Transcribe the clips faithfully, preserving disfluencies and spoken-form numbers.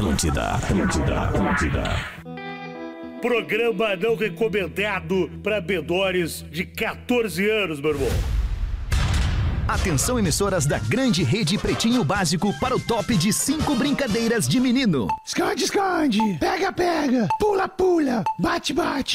Atlântida, Atlântida, Atlântida. Programa não recomendado para menores de catorze anos, meu irmão. Atenção, emissoras da grande rede Pretinho Básico para o top de cinco brincadeiras de menino. Esconde, esconde, pega, pega, pula, pula, bate, bate.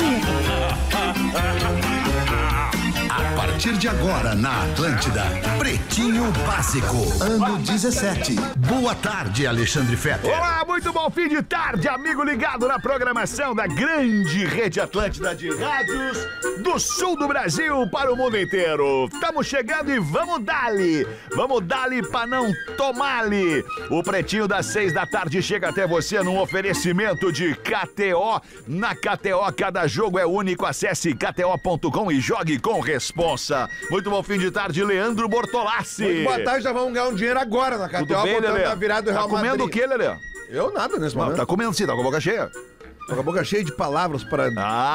A partir de agora na Atlântida, Pretinho Básico, ano dezessete. Boa tarde, Alexandre Fetter. Olá, muito bom fim de tarde, amigo ligado na programação da grande rede Atlântida de rádios do sul do Brasil para o mundo inteiro. Estamos chegando e vamos dali, vamos dali pra não tomar-lhe. O Pretinho das seis da tarde chega até você num oferecimento de K T O. Na K T O, cada jogo é único. Acesse k t o ponto com e jogue com responsa. Muito bom fim de tarde, Leandro Bortolassi. Muito boa tarde, já vamos ganhar um dinheiro agora na K T O. Tudo bem, Lelê? Tá virado do Real Tá comendo Madrid. o que, Lelê? Eu nada nesse momento. Tá comendo sim, tá com a boca cheia. Tô com a boca cheia de palavras para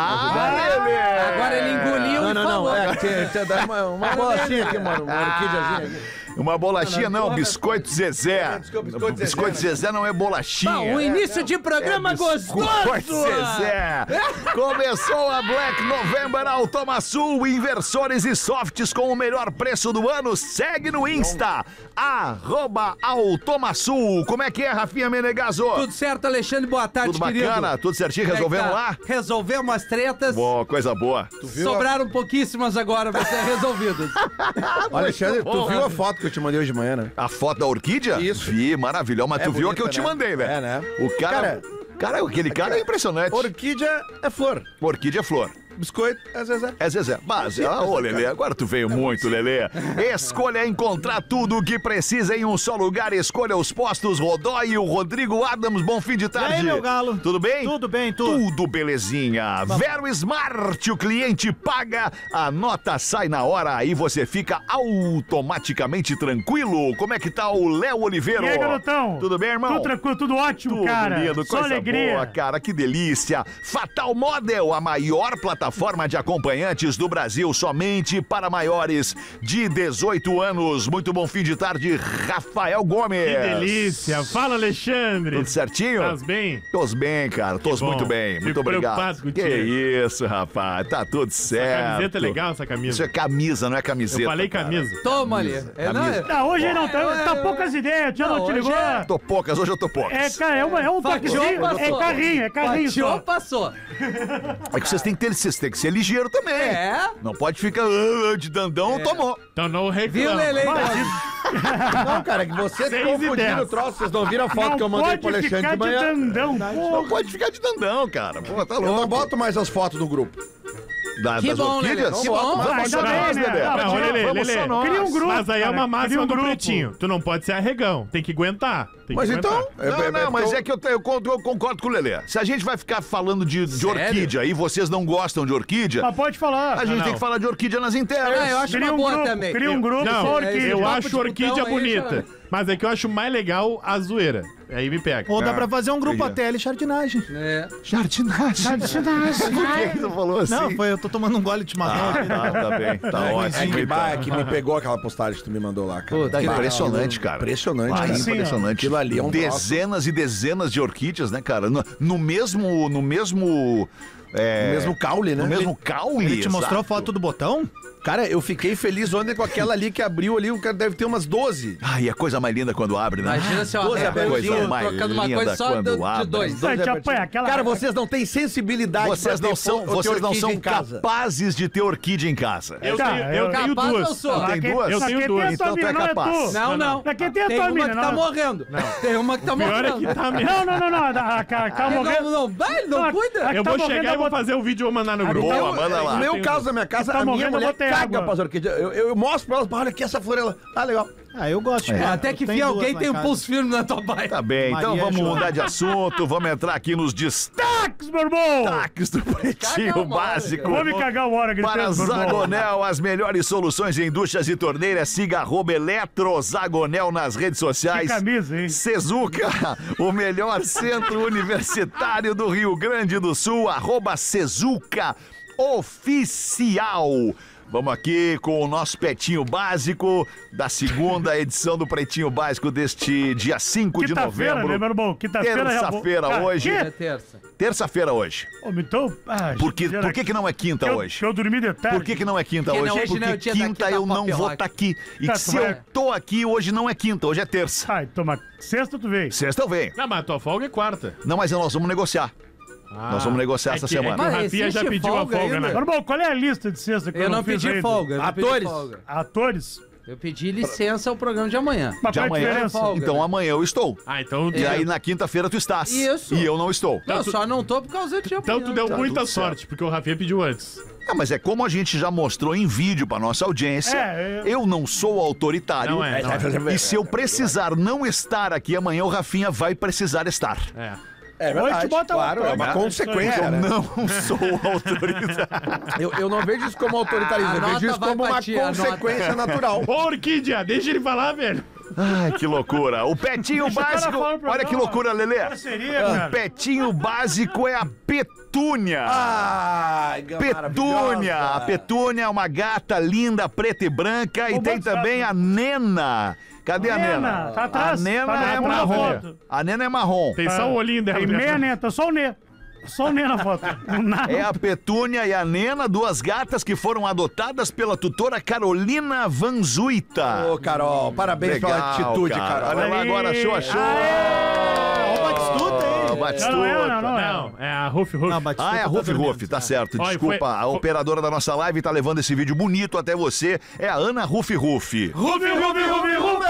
Ah, Lelê! Agora ele engoliu Não, e não, falou. não. É, tem, tem, dá uma, uma bolachinha aqui, mano. Uma orquídeazinha aqui. Uma bolachinha não, biscoito Zezé. Desculpa, biscoito Zezé, Biscoito né? Zezé não é bolachinha. Bom, o início de programa Biscoito gostoso. Zezé. Começou a Black November Automaçul, inversores e softs com o melhor preço do ano. Segue no Insta, arroba Automaçul. Como é que é, Rafinha Menegaso? Tudo certo, Alexandre? Boa tarde, Tudo querido. bacana? Tudo certinho? Como é que Resolvemos tá? lá? Resolvemos as tretas. Boa, coisa boa. Sobraram pouquíssimas agora pra ser resolvidas. Alexandre, tu bom. viu a foto que eu te mandei hoje de manhã, né? A foto da orquídea? Isso. Vi, maravilhoso. Mas É tu viu a que eu bonita, te né? mandei, né? É, né? O cara... Cara, Cara, aquele cara é impressionante. Orquídea é flor. Orquídea é flor. Biscoito é Zezé. É Zezé. Mas, ah, ô Lelê, agora tu veio muito, Lelê. Escolha encontrar tudo o que precisa em um só lugar. Escolha os postos Rodói e o Rodrigo Adams. Bom fim de tarde. E aí, meu galo? Tudo bem? Tudo bem, tudo. Tudo belezinha. Vero Smart, o cliente paga, a nota sai na hora e você fica automaticamente tranquilo. Como é que tá o Léo Oliveira? E aí, garotão? Tudo bem, irmão? Tudo tranquilo, tudo ótimo, Tudo cara. lindo, Só coisa alegria. boa, cara, que delícia. Fatal Model, a maior plataforma de acompanhantes do Brasil, somente para maiores de dezoito anos. Muito bom fim de tarde, Rafael Gomes. Que delícia. Fala, Alexandre. Tudo certinho? Tás bem? Tô bem, cara, tô bom. muito bem, Fico muito obrigado. preocupado Que contigo. isso, rapaz, tá tudo certo. Camiseta é legal, essa camisa. Isso é camisa, não é camiseta. Eu falei cara. camisa. Toma ali. É, não, é- Não, hoje não, tá, É, tá é, poucas ideias, o tio não, não, te hoje ligou. é- Tô poucas, hoje eu tô poucas. É, cara, é, uma, é um Fatiou, toquezinho, passou. é carrinho, é carrinho Fatiou, só. passou. É que vocês têm que ter, vocês têm que ser ligeiro também. É. Não pode ficar ah, de dandão, tomou. Então não reclama. Viu, Lelê? Não, cara, é que você Seis e confundindo dez. o troço. Vocês não viram a foto Não que eu mandei pode pro Alexandre ficar de manhã? de dandão. Não pode ficar de dandão, cara. Pô, tá louco. Eu não boto mais as fotos do grupo. Da, Que das bom, orquídeas? Lelê, que Não bom. boto Ah, mais. ainda Vamos bem, nós, né? Lelê. Não, Vamos, Lelê, vamos Lelê. só nós. Cria um grupo. Mas aí é uma cara, máxima cria um do grupo. Pretinho. Tu não pode ser arregão. Tem que aguentar. Tem Mas que então... aguentar. é- Não, é- não, é- mas eu- é que eu, te- eu con- eu concordo com o Lelê. Se a gente vai ficar falando de, de Sério? orquídea e vocês não gostam de orquídea, Mas pode falar. a gente não. tem que falar de orquídea nas internas. Ah, eu acho Cria uma um boa grupo, também. cria um grupo Não, só é orquídea. Eu Papo acho de orquídea botão aí, bonita. já- Mas é que eu acho mais legal a zoeira. Aí me pega. Ou dá pra fazer um grupo Entendi. até ali, jardinagem. É. Jardinagem. Por que que tu falou assim? Não, foi, eu tô tomando um gole de chimarrão Ah, aqui. tá, tá bem. Tá É ótimo. que, então. bah, é que me pegou aquela postagem que tu me mandou lá, cara. Tá impressionante, cara. Impressionante, Ah, cara. impressionante. Aquilo ali é um troço. Dezenas e dezenas de orquídeas, né, cara? No, no mesmo... No mesmo... É, No mesmo caule, né? no mesmo caule. Ele te mostrou a exato. foto do botão? Cara, eu fiquei feliz ontem com aquela ali que abriu ali, o cara deve ter umas doze. Ai, é coisa mais linda quando abre, né? Imagina se eu Doze arrego abertinhas, aqui, mais trocando uma linda coisa só quando de, de abre. dois. Vai te apanhar, aquela- Cara, vocês não têm sensibilidade Vocês pra não ter são, po- ter vocês não orquídea são em casa. capazes de ter orquídea em casa. Eu Cara, tenho, eu eu- tenho Capaz duas. eu sou. Tem Quem- duas? Eu Só tenho quem duas. tem a tua Então tu é mina, não capaz. tu. Não, não. Pra quem tem a Tem tua uma mina, que tá não. morrendo. Tem uma que tá Pior é morrendo. que tá mesmo. Não, não, não, não. A, a, a, tá Não, morrendo. não, vai, Não, não a- cuida. a- Eu tá vou morrendo, chegar e eu vou vou- fazer o vídeo e vou mandar no grupo. Boa, manda No lá. meu tenho- caso, na minha casa, Tá a minha morrendo, eu mulher vou ter caga água. pras orquídeas. Eu, eu, eu mostro pra elas, olha aqui essa florela. Ah, legal. Ah, eu gosto. É. cara. Até Eu que tenho enfim duas alguém lá tem em um casa. pulso firme na tua baia. Tá bem, então Maria vamos Joana. mudar de assunto, vamos entrar aqui nos destaques Tax, meu irmão! do Caga Pretinho uma hora, Básico. Vou me cagar uma hora Para gritando, meu irmão. Zagonel, as melhores soluções em duchas e torneiras. Siga arroba Eletro Zagonel nas redes sociais. Que camisa, hein? Sezuca, o melhor centro universitário do Rio Grande do Sul. Arroba Sezuca Oficial. Vamos aqui com o nosso Pretinho Básico da segunda edição do Pretinho Básico deste dia cinco de Quinta-feira, novembro. né, meu irmão? Quinta-feira já vou- Terça-feira Cara, hoje. quê? É terça. Terça-feira hoje. Ô, então... Ah, Por que, já- por que que não é quinta eu, hoje? que eu dormi de tarde. Por que que não é quinta Porque hoje? não, hoje não é o Porque dia da quinta quinta eu não pop vou rock. estar aqui. E Tá, tu se vai- eu tô aqui, hoje não é quinta, hoje é terça. Ai, toma. Sexta tu veio. Sexta eu venho. Não, mas a tua folga é quarta. Não, mas nós vamos negociar. Nós vamos negociar é essa que- semana. É que o Mas Rafinha já existe pediu a folga folga, ainda? né? Meu irmão, qual é a lista de sexta que eu, Eu não fiz pedi ainda? folga. eu não pedi Atores. folga. Atores? Eu pedi licença ao programa de amanhã. Mas De qual é a amanhã. diferença? folga, Então né? amanhã eu estou. Ah, então... E aí na quinta-feira tu estás. Isso. E eu não estou. Não, tu- só não tô por causa de amanhã. Então tu deu Tá muita tudo certo. sorte, porque o Rafinha pediu antes. Ah, mas é como a gente já mostrou em vídeo pra nossa audiência. É, eu- Eu não sou autoritário. Não é, não é. E se eu precisar não estar aqui amanhã, o Rafinha vai precisar estar. É. É Hoje verdade, tu bota claro, lá, é uma né? consequência, Eu né? não sou autoritário. Eu, eu não vejo isso como autoritarismo, A eu vejo nota isso vai como pra uma ti, a consequência natural. Ô, Orquídea, deixa ele falar, velho. Ai, que loucura. O Petinho Deixa o cara Básico. falar pro Olha que programa. loucura, Lelê. Parceria, O cara. Petinho Básico é a Petúnia. Ai, Petúnia! A Petúnia é uma gata linda, preta e branca. E Ô, tem bota também essa- a Nena. Cadê a Nena, Nena? tá atrás, A Nena tá na- é tá na marrom. foto. A Nena é marrom. Tem só o olhinho dela. Tem né? meia neta, só o Nê. Só o Nê na foto. Nada. É a Petúnia e a Nena, duas gatas que foram adotadas pela tutora Carolina Vanzuita. Ô, Carol, parabéns Legal, pela atitude, cara. Carol. Olha lá agora, achou, achou. Ó, o Batistuta, hein? Ó, Batistuta. Não, não é, não, não é. Não, é a Ruf Ruf. Não, Batistuta Ah, é a tá Ruf dormindo. Ruf, tá certo. Ó, e Desculpa, foi- a foi- operadora da nossa live tá levando esse vídeo bonito até você. É a Ana Ruf Ruf. Rubi, Rubi, Rubi, Rubi!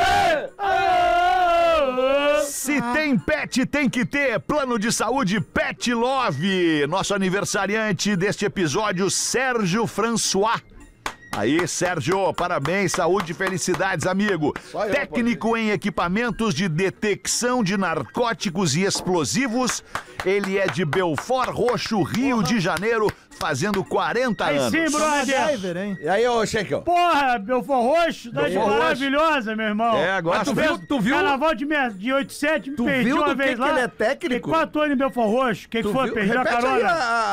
Se tem pet, tem que ter. Plano de saúde Pet Love. Nosso aniversariante deste episódio, Sérgio François. Aí, Sérgio, parabéns, saúde e felicidades, amigo. Só eu, Técnico em equipamentos de detecção de narcóticos e explosivos. Ele é de Belfort Roxo, Rio de Janeiro, fazendo quarenta Aí anos. sim, brother. MacGyver, hein? E aí, ô, Shekel? Porra, Belfort Roxo, tá de Belfort Roxo. maravilhosa, meu irmão. É, agora Mas tu tu viu, tu viu, Carnaval de, me- de oitenta e sete, me Tu perdi viu uma do que vez que lá. ele é técnico? Fiquei quatro anos em Belfort Roxo. O que, que tu foi? viu? Perdi a Repete aí carona.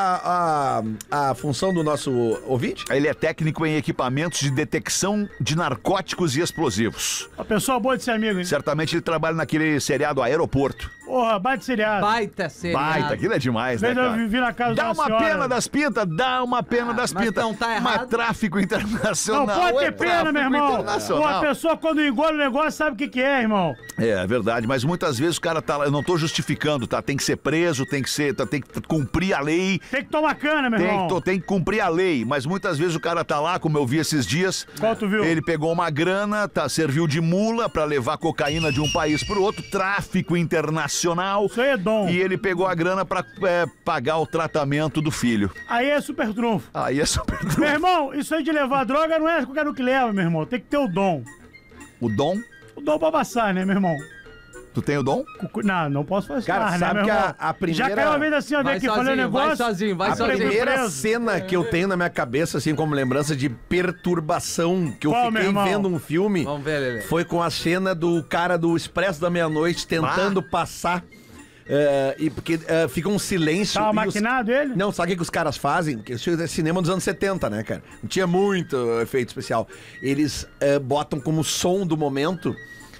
a, a, a função do nosso ouvinte. Ele é técnico em equipamentos de detecção de narcóticos e explosivos. Uma pessoa boa de ser amigo, hein? Certamente ele trabalha naquele seriado Aeroporto. Porra, bate seriado. Baita seriado. Baita, aquilo é demais, né, Vez eu cara? vivi na casa Dá da uma senhora. pena das pintas, dá uma pena Ah, das mas pintas. não tá Mas errado. tráfico Não internacional pode ter é pena, tráfico meu irmão. Pô, internacional. a pessoa quando engola o negócio sabe o que, que é, irmão. É, é verdade, mas muitas vezes o cara tá lá, eu não tô justificando, tá? Tem que ser preso, tem que ser, tá, tem que cumprir a lei, Tem que tomar cana, meu tem, irmão. que- tem que cumprir a lei, mas muitas vezes o cara tá lá, como eu vi esses dias, Qual tu viu? ele pegou uma grana, tá, serviu de mula pra levar cocaína de um país pro outro, tráfico internacional. Isso aí é dom. E ele pegou a grana pra é, pagar o tratamento do filho. Aí é super trunfo. Aí é super Meu irmão, isso aí de levar droga não é qualquer um que leva, meu irmão. Tem que ter o dom. O dom? O dom pra passar, né, meu irmão? Tu tem o dom? Cucu- Não, não posso fazer Cara, mais, sabe né, meu que a- irmão? a primeira- Já caiu uma vez assim, ó, Vai aqui, falei o sozinho, vai negócio. sozinho, vai A sozinho. primeira preso. cena que eu tenho na minha cabeça, assim, como lembrança de perturbação, que eu Qual, meu fiquei irmão? vendo um filme, Vamos ver, Lelê. foi com a cena do cara do Expresso da Meia-Noite tentando passar. eh, e porque eh, fica um silêncio. Tava e os- maquinado ele? Não, sabe o que, que os caras fazem? Que isso é cinema dos anos setenta, né, cara? Não tinha muito efeito especial. Eles eh, botam como som do momento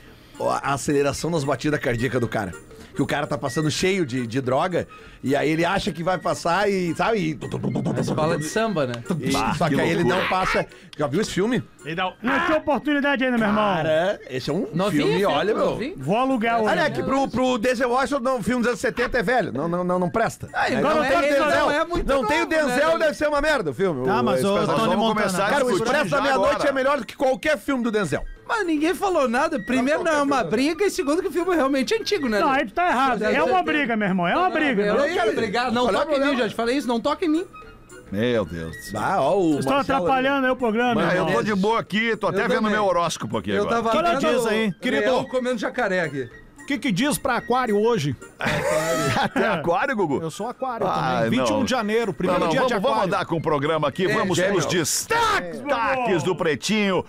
a aceleração das batidas cardíacas do cara. Que o cara tá passando cheio de, de droga, e aí ele acha que vai passar e, sabe? E, Escola de samba, né? e- Bah, só que, que aí ele loucura. não passa. Já viu esse filme? Ele dá o- Não tinha oportunidade ainda, meu irmão. Cara, esse é um Novinho, filme, filme, olha, meu. novinho. Vou alugar hoje. Olha aqui, pro, pro Denzel Washington, não, o filme dos anos setenta é velho. Não, não, não, não presta. ele Aí não não é- tem o ele não Denzel. é muito Não tem o novo, Denzel, né? deve ser uma merda o filme. Tá, mas o Expresso- Nós Tony vamos Montana. começar a Cara, o discutir Expresso da já Meia-Noite agora. é melhor do que qualquer filme do Denzel. Mas ninguém falou nada. Primeiro, não é uma briga, e segundo, que o filme é realmente antigo, né? Não, Lelê? aí tu tá errado. É uma briga, meu irmão. É uma briga. Eu meu. não quero brigar. Não Qual é o toca em mim, problema? já te falei isso. Não toca em mim. Meu Deus. Ah, ó, o Vocês estão Marcelo atrapalhando aí o programa, Mas meu eu irmão. tô de boa aqui, tô até Eu vendo também. meu horóscopo aqui Eu agora. tava Que que vendo diz aí, o querido? leão comendo jacaré aqui. O que, que diz pra aquário hoje? Até aquário, Gugu? Eu sou aquário Ah, também. vinte e um não. de janeiro, Não, primeiro não, dia vamos, de vamos aquário. andar com o programa aqui, vamos gêmeo. pros destaques do Pretinho.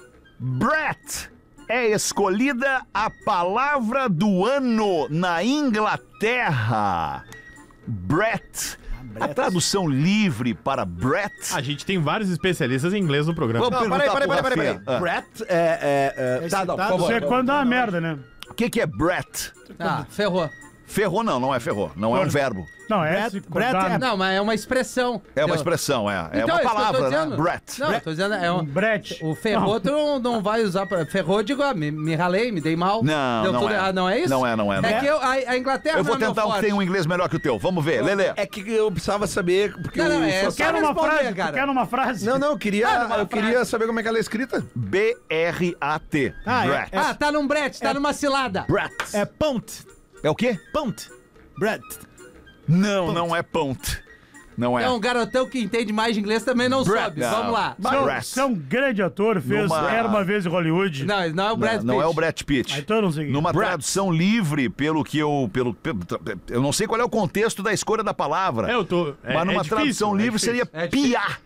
Brett é escolhida a palavra do ano na Inglaterra. Brett A tradução livre para Brett. A gente tem vários especialistas em inglês no programa. Vamos Não, perguntar peraí, peraí, pro peraí, peraí. Rafinha. Ah. Brett é. é, é... Tá, não, por favor. Isso é quando dá uma merda, né? O que, que é Brett? Ah, ferrou. Ferrou não, não é ferrou. Não é um verbo. Não, é. Brett- se Brett cortar- é- Não, mas é uma expressão. É uma Entendeu? expressão, é. É Então, uma isso que eu tô palavra, né? dizendo. Brett. Não, eu tô dizendo, é um... Brett. O ferrou tu não, não vai usar pra... Ferrou, digo, ah, me, me ralei, me dei mal. Não, Deu não tudo é. errado, não é isso? Não é, não é, não É é. que eu, a, a Inglaterra Eu vou não é meu tentar um que forte. tem um inglês melhor que o teu. Vamos ver, Lelê. É que eu precisava saber. Porque Não, não, o é só- só- Quer uma responder, frase, cara. tu quer uma frase? Não, não, eu queria, Ah, numa eu queria saber como é que ela é escrita. B R A T. Ah, é- Brett. Ah, tá num brete, tá numa cilada. Brett. É Punt. É o quê? Punt. Brett. Não, não é ponte. Não é. É um garotão que entende mais de inglês também não Brett. sobe. Não. Vamos lá. Seu, Brett. você é um grande ator, fez Numa- Era Uma Vez em Hollywood. Não, não é o Brad Não, Pitt. não é o Brett Pitt. Ah, então eu não sei. Numa Brett. tradução livre, pelo que eu. Pelo, pelo- eu não sei qual é o contexto da escolha da palavra. É, eu tô. É, mas numa é difícil, tradução é livre difícil. seria É difícil. piar.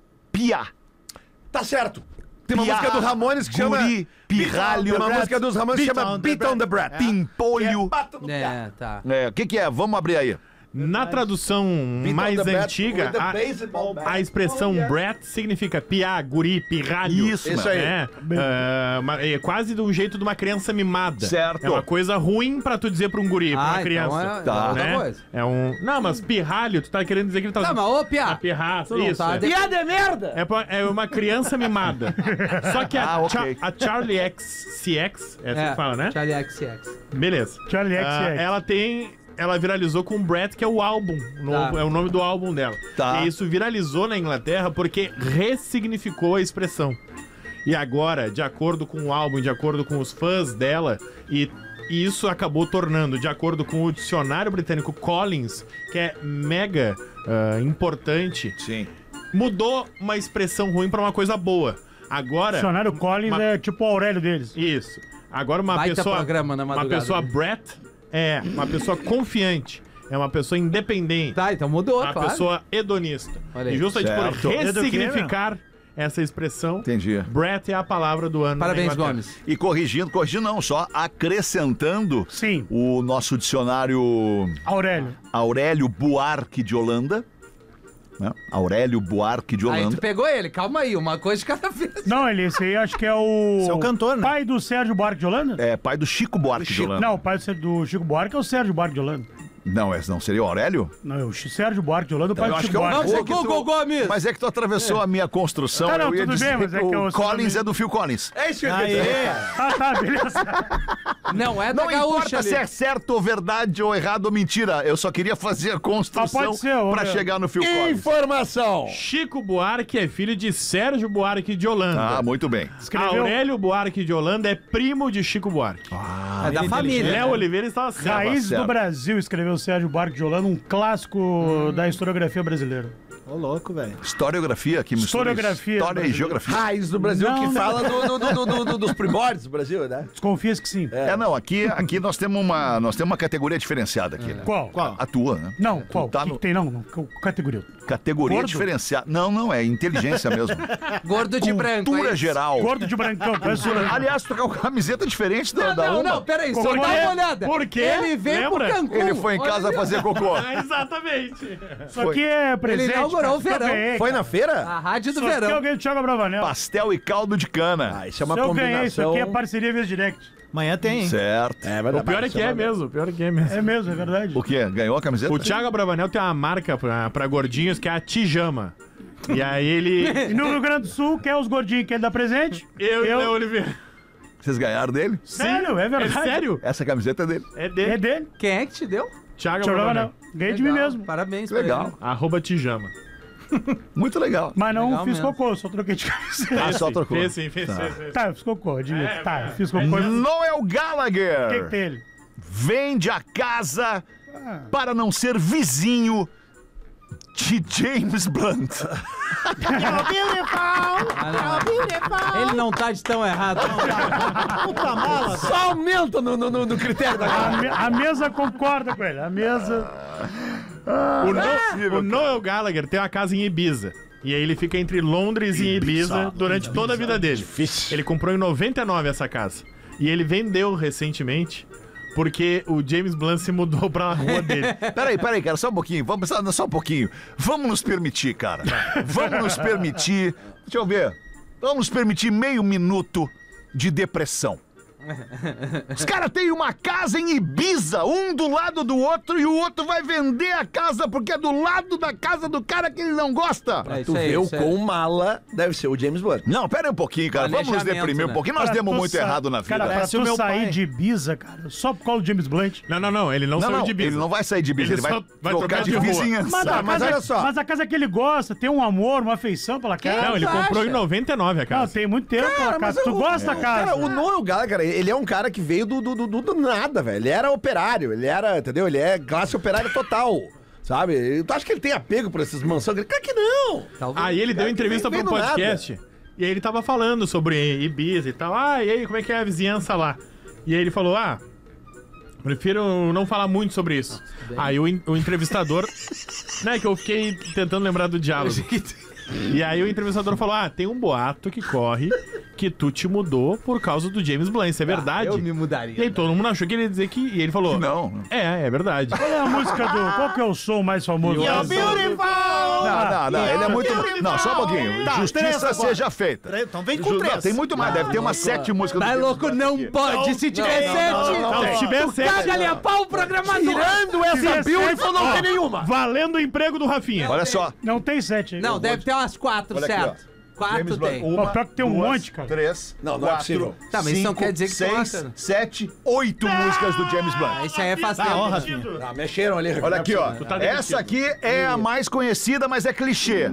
Piar. Tá certo. Tem uma Piar, música do Ramones que chama. guri, pirralho, Tem uma Brett. música dos Ramones que Beat chama on the Beat on the Brett. Pimpolho. É, tá. É, o que, que é? Vamos abrir aí. Na tradução Beat on mais the Brett antiga, with the a, baseball bat. a expressão brat significa piar, guri, pirralho. Isso, Isso aí. É, é, uma- é quase do jeito de uma criança mimada. Certo. É uma coisa ruim pra tu dizer pra um guri, pra Ah, uma criança. então é, Tá. é outra né? coisa. É um. Não, mas pirralho, tu tá querendo dizer que ele tá. Tá, mas ô, a Pia, pirraça, tu não isso. tá é. de- Piada é merda! É, pra- é uma criança mimada. Só que a, Ah, ok. Cha- a Charlie X C X, é assim que fala, né? Charlie X X. Beleza. Charlie X Ah, X. ela tem. Ela viralizou com Brett, que é o álbum. no- Tá. É o nome do álbum dela. Tá. E isso viralizou na Inglaterra porque ressignificou a expressão. E agora, de acordo com o álbum, de acordo com os fãs dela, e, e isso acabou tornando, de acordo com o dicionário britânico Collins, que é mega ah, importante, Sim. mudou uma expressão ruim pra uma coisa boa. Agora. Dicionário Collins uma- é tipo o Aurélio deles. Isso. Agora uma Baita pessoa. programa na uma madrugada. pessoa Brett é uma pessoa confiante. É uma pessoa independente. Tá, então mudou, uma claro. pessoa hedonista. Olha aí. E justamente Certo. por ressignificar essa expressão, Entendi. Brett é a palavra do ano. Parabéns, na Inglaterra. Gomes. E corrigindo, corrigindo não, só acrescentando Sim, o nosso dicionário Aurélio. Aurélio Buarque de Holanda. Né? Aurélio Buarque de Aí Holanda. tu pegou ele, calma aí, uma coisa de cada vez. Não, ele, esse aí acho que é o. Esse é o cantor, né? Pai do Sérgio Buarque de Holanda? É pai do Chico Buarque de Holanda. Não, o pai do, Sérgio- do Chico Buarque é o Sérgio Buarque de Holanda. Não, esse não seria o Aurélio? Não, é o Chi- Sérgio Buarque de Holanda, o pai Eu do acho Chico que é o- Buarque. Mas é Ô, que Google Gomes! Mas é que tu atravessou a minha construção. Tá, não, eu ia tudo dizer bem, mas é que o eu- Collins é do Phil Collins. É isso que eu ia Aê! dizer. Ah, tá, beleza. Não é da Não gaúcha importa ali. se é certo ou verdade ou errado ou mentira. Eu só queria fazer a construção Ah, pode ser, ô, pra meu. chegar no Phil Collins. Informação. Chico Buarque é filho de Sérgio Buarque de Holanda. Ah, muito bem. Escreveu Aurélio Buarque de Holanda é primo de Chico Buarque. É da família. Léo Oliveira estava certo. Raiz certo. do Brasil, escreveu o Sérgio Buarque de Holanda, um clássico da historiografia brasileira. Ô, louco, velho. Historiografia aqui, mistura Historiografia História e brasileira. geografia. Raiz do Brasil Não, que não. fala do- do- do- do- do- dos primórdios do Brasil, né? Desconfias que sim. É, não, aqui, aqui nós temos uma nós temos uma categoria diferenciada aqui, né? Qual? Qual? A tua, né? Não, qual? tá O que, no- que tem? Não, não. que- Categoria. Categoria Gordo? diferenciada. Não, não, é inteligência mesmo. Gordo de branco. Cultura é isso. geral. Gordo de brancão. parece o- Aliás, tu tá com camiseta diferente da, Não, da não, uma. não, peraí, só Por dá quê? uma olhada. Por quê? Ele veio Lembra? pro Cancún. Ele foi em Olha casa ali, ó. fazer cocô. Ah, exatamente. Isso aqui é presente. inaugurou o cara, verão. eu ganhei, Foi cara. na feira? A rádio do Isso aqui verão. eu ganhei do Thiago Bravanel. Pastel e caldo de cana. Ah, isso é uma Se eu ganhei, isso combinação. aqui é parceria via direct. Amanhã tem, hein? Certo. É verdade. O pior é que é mesmo, o pior é que é mesmo. É mesmo, é verdade. O quê? Ganhou a camiseta? O Thiago Abravanel tem uma marca pra, pra gordinhos que é a Tijama. E aí ele. E no Rio Grande do Sul, quer os gordinhos que ele dá presente? Eu e Eu- o Léo Oliveira. Vocês ganharam dele? Sério, é É verdade. sério? Essa camiseta é dele. É dele. É dele. Quem é que te deu? Thiago Thiago Abravanel. Bravanel. Ganhei de mim Legal, mesmo. Parabéns pra Legal. ele. Arroba Tijama. Muito legal. Mas não Legal fiz mesmo. cocô, só troquei de camiseta. Ah, só trocou. Fez sim, fez, fez, fez. Tá, eu fiz cocô, admito. Tá, eu fiz cocô. O Noel Gallagher que, que tem ele? vende a casa para não ser vizinho de James Blunt. Ah, não. Ele não tá de tão errado. não. Puta mala, velho. Só aumenta no, no, no- no critério da A, galera. me- a mesa concorda com ele. A mesa. O, no, o Noel Gallagher tem uma casa em Ibiza. E aí ele fica entre Londres e Ibiza durante toda a vida dele. Ele comprou em noventa e nove essa casa. E ele vendeu recentemente porque o James Blunt se mudou pra rua dele. Peraí, peraí, cara, só um pouquinho. Vamos só, só um pouquinho. Vamos nos permitir, cara. Vamos nos permitir. Deixa eu ver. Vamos nos permitir meio minuto de depressão. Os caras têm uma casa em Ibiza, um do lado do outro, e o outro vai vender a casa porque é do lado da casa do cara que ele não gosta. É, tu vê o quão mala deve ser o James Blunt. Não, pera aí um pouquinho, cara. Vamos nos deprimir um pouquinho. Nós Cara, demos tu muito sa- errado na vida. Cara, pra tu sair de Ibiza, cara, só por causa do James Blunt. Não, não, não, ele não, Não, saiu não, de Ibiza. ele não vai sair de Ibiza, ele, Ele vai, só vai trocar trocar de, de rua. vizinhança. Mas, a mas casa, olha só. mas a casa que ele gosta, tem um amor, uma afeição pela casa. Não, ele Tu comprou acha? em noventa e nove a Não, casa. tem muito tempo Cara, pela mas casa. Tu eu- gosta da casa. Cara, o Noel Gallagher, ele é um cara que veio do, do, do, do- do nada, velho. Ele era operário, ele era, entendeu? Ele é classe operária total, sabe? Tu acha que ele tem apego por essas mansões? Claro que não! Aí ele deu Cara, entrevista que pra um vem do podcast. E aí ele tava falando sobre Ibiza e tal. Ah, e aí, como é que é a vizinhança lá? E aí ele falou, ah, prefiro não falar muito sobre isso. Aí o, en- o entrevistador... Não, é que eu fiquei tentando lembrar do diálogo. E aí o entrevistador falou, ah, tem um boato que corre que tu te mudou por causa do James Blunt, isso é verdade? Eu me mudaria. E aí todo mundo achou que ele ia dizer que... E ele falou... Não. É, é verdade. Qual é a música do... Qual que é o som mais famoso? You're beautiful! Não, não, não, ele é muito... Não, só um pouquinho. Tá, três Justiça agora. seja feita. Então vem com Ju- três. Não, tem muito mais, deve ter umas sete músicas Tá James louco? Blunt Não aqui. pode. Se tiver sete, Não, se tiver tu sete... caga ali a pau o programador. Tirando essa Beautiful, não Ó, tem nenhuma. Valendo o emprego do Rafinha. Olha só. Não tem sete. aí. Não, deve ter umas quatro, Olha aqui, certo? Quatro James Blunt. tem. Uma, Ó, pior que tem um duas, monte, cara. Três, Não, não é quatro, possível. Tá, mas isso não cinco, quer dizer que seis, gosta, né? sete, oito músicas do James Ah, Blunt. isso aí é fácil. Tá, ó, tempo. Rafinha. Ah, mexeram ali. Olha aqui, ó. tá Essa aqui é a mais conhecida, mas é clichê.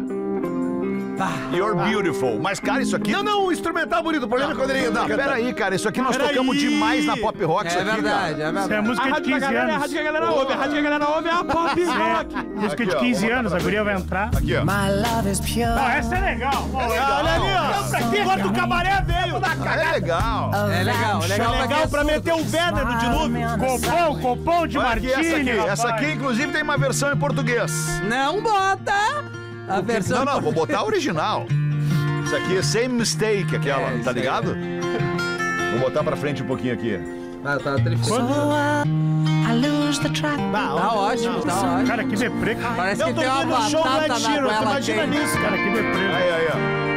You're Beautiful. Mas, cara, isso aqui... Não, não, o instrumental bonito. O problema é quando ele... Não, peraí, cara. Isso aqui nós Peraí. tocamos demais na pop rock. Isso É aqui, verdade, é Isso é verdade. música A de rádio da quinze galera é a anos. rádio que a galera ouve, a rádio que a galera ouve é a pop rock. Música Aqui, de ó, quinze vamos anos, a guria vai entrar. Aqui, ó. Não, essa é legal. Pô, Olha ali, ó. Enquanto o cabaré veio. É legal. É legal, é legal. É legal pra meter o Werner no dilúvio. Copão, copão de Olha aqui, Martini, essa aqui. rapaz. Essa aqui, inclusive, tem uma versão em português. Não bota a versão... Não, não, vou botar a original. Isso aqui é Same Mistake, aquela, É, tá isso aí. ligado? Vou botar pra frente um pouquinho aqui. Ah, tá trifando. Tá ótimo, tá ótimo. Cara, que deprê, cara. Parece Eu que tô tem uma vendo o show do batata Ed na Sheeran, tu goela imagina quente. nisso, Cara, que deprê. Aí, aí, ó.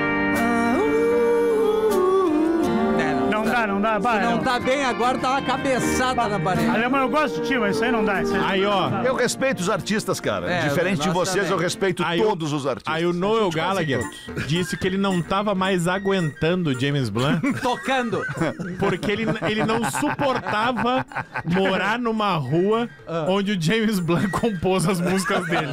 É, Não dá, não dá. Vai, Não tá bem agora, tá uma cabeçada na parede. Alemão, eu gosto de ti, mas isso aí não dá. Isso Aí, ó. Eu respeito os artistas, cara. É, Diferente de nós vocês, também. eu respeito Aí o- todos os artistas. Aí o Noel Gallagher disse que ele não tava mais aguentando o James Blunt Tocando. porque ele, ele não suportava morar numa rua onde o James Blunt compôs as músicas dele.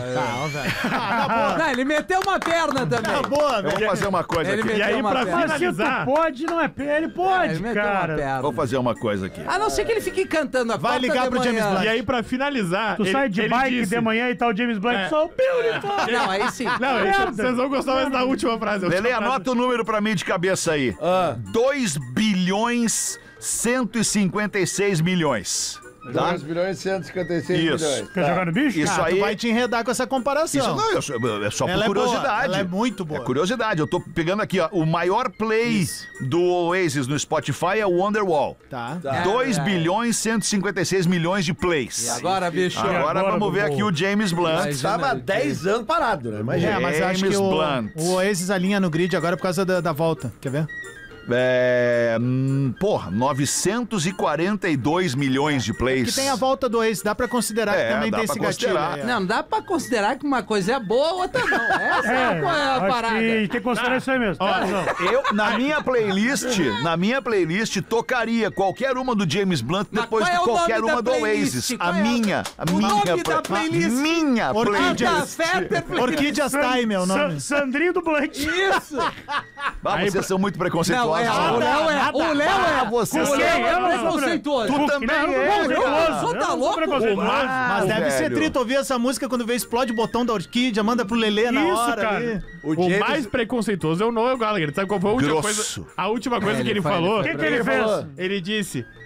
Não, ele meteu uma perna também. Tá boa, Eu vou velho. fazer uma coisa Ele aqui. meteu E aí, uma pra perna. Mas se tu finalizar... pode, não é pé, ele É, ele pode, meteu uma cara. perna. Vou fazer uma coisa aqui. A não ser que ele fique cantando a Vai quarta ligar de pro James manhã. Blunt. E aí, pra finalizar... Tu ele- sai de ele bike disse- de manhã e tá o James Blunt, É. só o beautiful. Não, aí sim. Não, Merda. vocês vão gostar mais da última frase. A Lele, última frase- anota o número pra mim de cabeça aí. dois bilhões cento e cinquenta e seis milhões. Tá? dois bilhões e cento e cinquenta e seis Isso. milhões. Quer jogar no bicho? Isso Ah, aí. tu vai te enredar com essa comparação. Isso não, eu só- é só Ela por é boa, curiosidade. ela é muito boa. É curiosidade. Eu tô pegando aqui, ó. O maior play do Oasis no Spotify é o Wonderwall. Tá. dois É, é. bilhões cento e cinquenta e seis milhões de plays. E agora, bicho? Agora, agora, vamos ver Bubu? aqui o James Blunt. Mas- Tava há dez anos parado, né? Imagina. É, mas eu acho que James o, Blunt. o Oasis alinha no grid agora por causa da, da volta. Quer ver? É. hum, Porra, novecentos e quarenta e dois milhões de plays. Que tem a volta do Oasis, dá pra considerar É, que também dá tem pra esse gatilho. considerar. aí, ó. Não, não dá pra considerar que uma coisa é boa, outra não. Essa é, É, a, qual é a acho parada. que tem que considerar isso aí mesmo. Tem razão. Eu, na minha playlist, na minha playlist, tocaria qualquer uma do James Blunt Mas depois qual de é o qualquer nome uma da do playlist? Oasis. Qual A é a- minha, a o minha, nome da pla- playlist? minha Orquídeas. playlist. Tá, Fetter, Orquídeas Time é o nome. Sa- Sandrinho do Blunt. Isso! Ah, Aí, vocês são muito Não, preconceituosos. é, o Léo é. O Léo Ah, é. você o sabe. Léo Eu é não sou preconceituoso. Tu também Não, é, não, eu cara. não sou, Tá eu não sou louco? preconceituoso. Ah, Mas deve ser velho. trito ouvir essa música quando vê explode o botão da orquídea, manda pro Lelê na Isso, hora. cara. ali. O O James... mais preconceituoso é o Noel Gallagher. Sabe qual foi a última Grosso. coisa? A última coisa É, que ele ele foi- falou? O que, que ele falou? fez? Ele disse: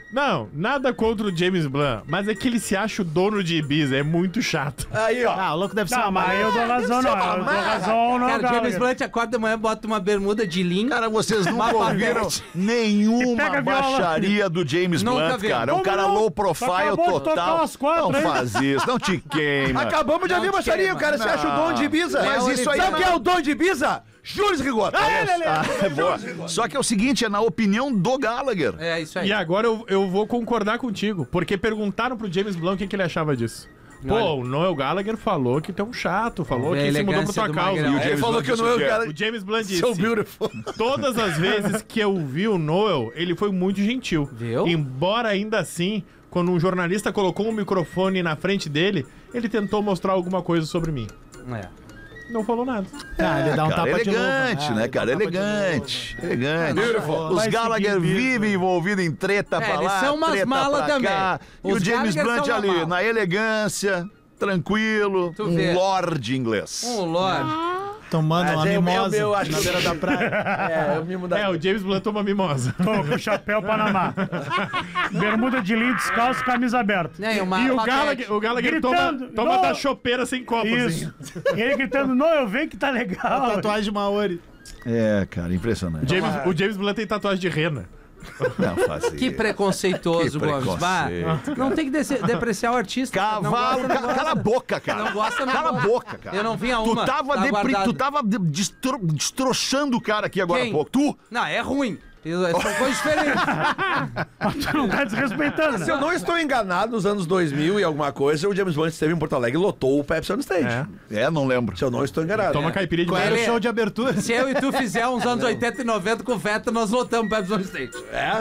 Não, nada contra o James Blunt, mas é que ele se acha o dono de Ibiza, é muito chato. Aí, ó. Ah, o louco deve ser Não, uma mas eu dou razão, não. Eu dou razão, não. Cara, o James Gallagher. Blunt acorda de manhã, bota uma bermuda de linho. Cara, vocês nunca Uma ouviram papete. E nenhuma pega a viola. baixaria do James Nunca Blunt, vi. cara. É um Como cara não? low profile Acabou de tocar total. umas quatro, Não hein? faz isso, não te queima. Acabamos de Não ouvir te baixaria, queima. o cara se acha o dono de Ibiza. Mas Mas isso aí Oliveira. sabe quem é o dono de Ibiza? Júlio Rigoto. Ah, é boa. Só que é o seguinte, é na opinião do Gallagher. É, isso aí. E agora eu, eu vou concordar contigo, porque perguntaram pro James Blunt o que, que ele achava disso. Pô, Olha. o Noel Gallagher falou que tu é um chato, falou Vê a que se mudou por elegância tua do causa. Magrão. E o Ele James falou Blunt que eu não disse é o o quê? cara. O James Blunt disse, So beautiful. todas as vezes que eu vi o Noel, ele foi muito gentil. Viu? Embora ainda assim, quando um jornalista colocou um microfone na frente dele, ele tentou mostrar alguma coisa sobre mim. É. Não falou nada. Ah, ele dá um Cara, tapa de luva. elegante, Ah, né, ele cara? dá um tapa de Elegante. Elegante. Beautiful. Os Vai Gallagher seguir mesmo. vivem envolvidos em treta É, pra eles lá, são umas treta malas pra também. cá. E Os o James Gallagher Blunt são uma ali, mala. na elegância, tranquilo, Tu um vê. lorde inglês. Um lord. Tomando Mas uma é o meu, mimosa meu, acho na que- beira da praia. É, eu mimo da... É, o James Blunt toma mimosa. Tô com o chapéu Panamá. Bermuda de linho, descalço, camisa aberta. É, e uma E o papete. Gallagher, o Gallagher toma, Gritando, toma "Não!" da chopeira sem copo, assim. Isso. Ele gritando, não, eu venho que tá legal. Tatuagem de Maori. É, cara, impressionante. James, o James Blunt tem tatuagem de rena. Não faz Que isso. preconceituoso, Que Gomes. Bah, preconceito, não tem que desse- depreciar o artista. Não Cavalo, gosta, não ca- gosta. cala a boca, cara. Não gosta, não Cala a gosta. boca, cara. Eu não vi a Tu uma, tava, tá depri- guardado. tu tava de- destro- destrochando o cara aqui agora Quem? há pouco. Tu? Não, é ruim. São coisas diferentes. Tu não tá desrespeitando, Se né? eu não estou enganado, nos anos dois mil e alguma coisa, o James Blunt esteve em Porto Alegre e lotou o Pepsi on Stage. É. É, não lembro. Se eu não estou enganado. Toma caipirinha de Qual era o Ele- show de abertura? Se eu e tu fizer uns anos oitenta e noventa com o Feta, nós lotamos o Pepsi on Stage.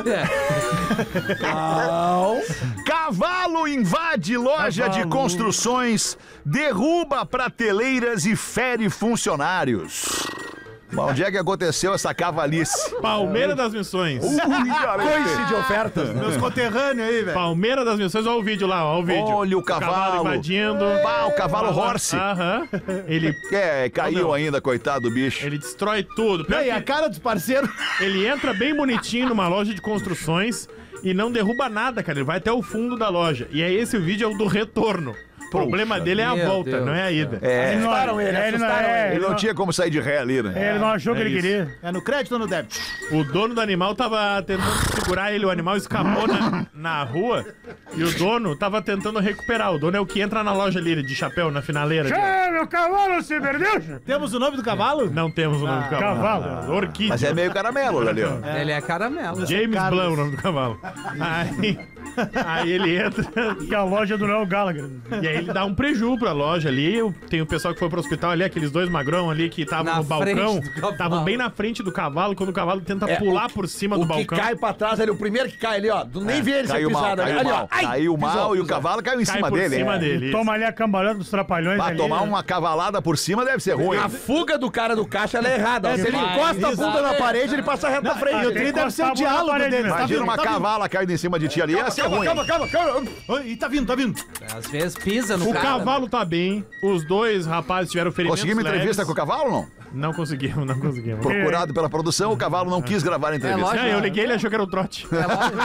É? É. Não. Cavalo invade loja de Cavalo. construções, derruba prateleiras e fere funcionários. Bom, onde é que aconteceu essa cavalice? Palmeira das Missões. Coice de ofertas. né? Meus conterrâneos aí, velho. Palmeira das Missões, olha o vídeo lá, olha o vídeo. Olha o cavalo. invadindo. Ah, o cavalo horse. Aham. Ele, É, caiu Não. ainda, coitado do bicho. ele destrói tudo. Pior E a que cara dos parceiros. ele entra bem bonitinho numa loja de construções e não derruba nada, cara. Ele vai até o fundo da loja. E aí esse vídeo é o do retorno. O problema dele é a Meu volta, Deus não é a do ida. É, Ele não- Assustaram ele, ele não assustaram é- ele. ele não tinha como sair de ré ali, né? Ele não achou que É ele isso. queria. É no crédito ou no débito? O dono do animal tava tentando segurar ele, o animal escapou na, na rua e o dono tava tentando recuperar. O dono é o que entra na loja ali, de chapéu, na finaleira. É, meu cavalo se perdeu. Temos o nome do cavalo? Não temos o nome do cavalo. Cavalo. Orquídea. Mas é meio caramelo, ali, ó. Ele é caramelo. James Carlos. Blunt, o nome do cavalo. Aí, aí ele entra E a loja do Noel Gallagher. e aí ele dá um preju pra loja ali. Tem o pessoal que foi pro hospital ali, aqueles dois magrão ali que estavam Na no balcão. frente do cavalo. Estavam bem na frente do cavalo, quando o cavalo tenta É, pular o- por cima O do que balcão. cai pra trás, ele, o primeiro que cai ali, ó. Tu nem vê ele ser Caiu mal, pisado ali. caiu Ali, ó. mal. Ai, Caiu mal pisou, e o pisou. cavalo caiu em Cai cima por dele. cima é. dele. isso. Toma ali a cambalhota dos trapalhões Pra ali. tomar né? uma cavalada por cima deve ser ruim. A fuga do cara do caixa, ela é errada. ó. Se ele vai, encosta a isso. bunda na parede, ele passa reto na frente. E o tri deve ser o encostar a bunda na diálogo parede, deles. né? Tá Imagina vindo, uma tá vindo. cavala caindo em cima de ti ali, ia ser Calma, ruim. calma, calma, calma. Oi, tá vindo, tá vindo. Às vezes pisa no O cara. cavalo tá bem, os dois rapazes tiveram ferimentos Conseguimos entrevista leves. com o cavalo, não? Não conseguimos, não conseguimos. Procurado pela produção, o cavalo não quis gravar a entrevista. lógico. Não, eu liguei, ele achou que era o trote. É lógico.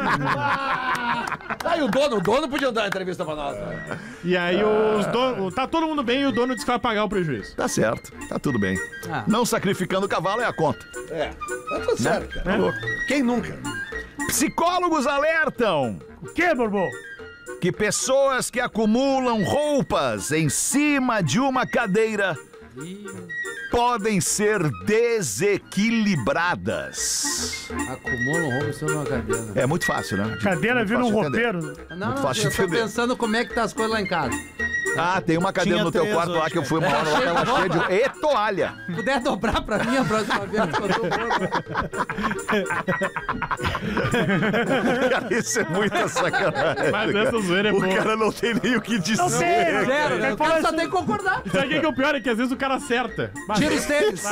Aí o dono, o dono podia dar entrevista pra nós. né? E aí os donos. Tá todo mundo bem e o dono disse que vai pagar o prejuízo. Tá certo, tá tudo bem. Ah. Não sacrificando o cavalo é a conta. É, tá tudo certo, cara. Quem nunca? Psicólogos alertam O que, Borbô? que pessoas que acumulam roupas em cima de uma cadeira podem ser desequilibradas. Acumula um roubo em cima de uma cadeira. É muito fácil, né? Cadeira Muito vira um fácil de entender. roupeiro. Não, não, fácil eu de tô entender. pensando como é que tá as coisas lá em casa. Ah, tem uma cadeira Tinha no teu três quarto lá hoje, que eu fui uma hora lá, tava cheia de... E toalha. Puder dobrar pra mim a próxima vez que eu tô pronto. Cara, isso é muita sacanagem. Mas essa zoeira é O boa. cara não tem nem o que dizer. Não tem, Zero, né? Quem O fala cara só isso- tem que concordar. Sabe o que que é o pior? É que às vezes o cara acerta. Mas- Tira os tênis.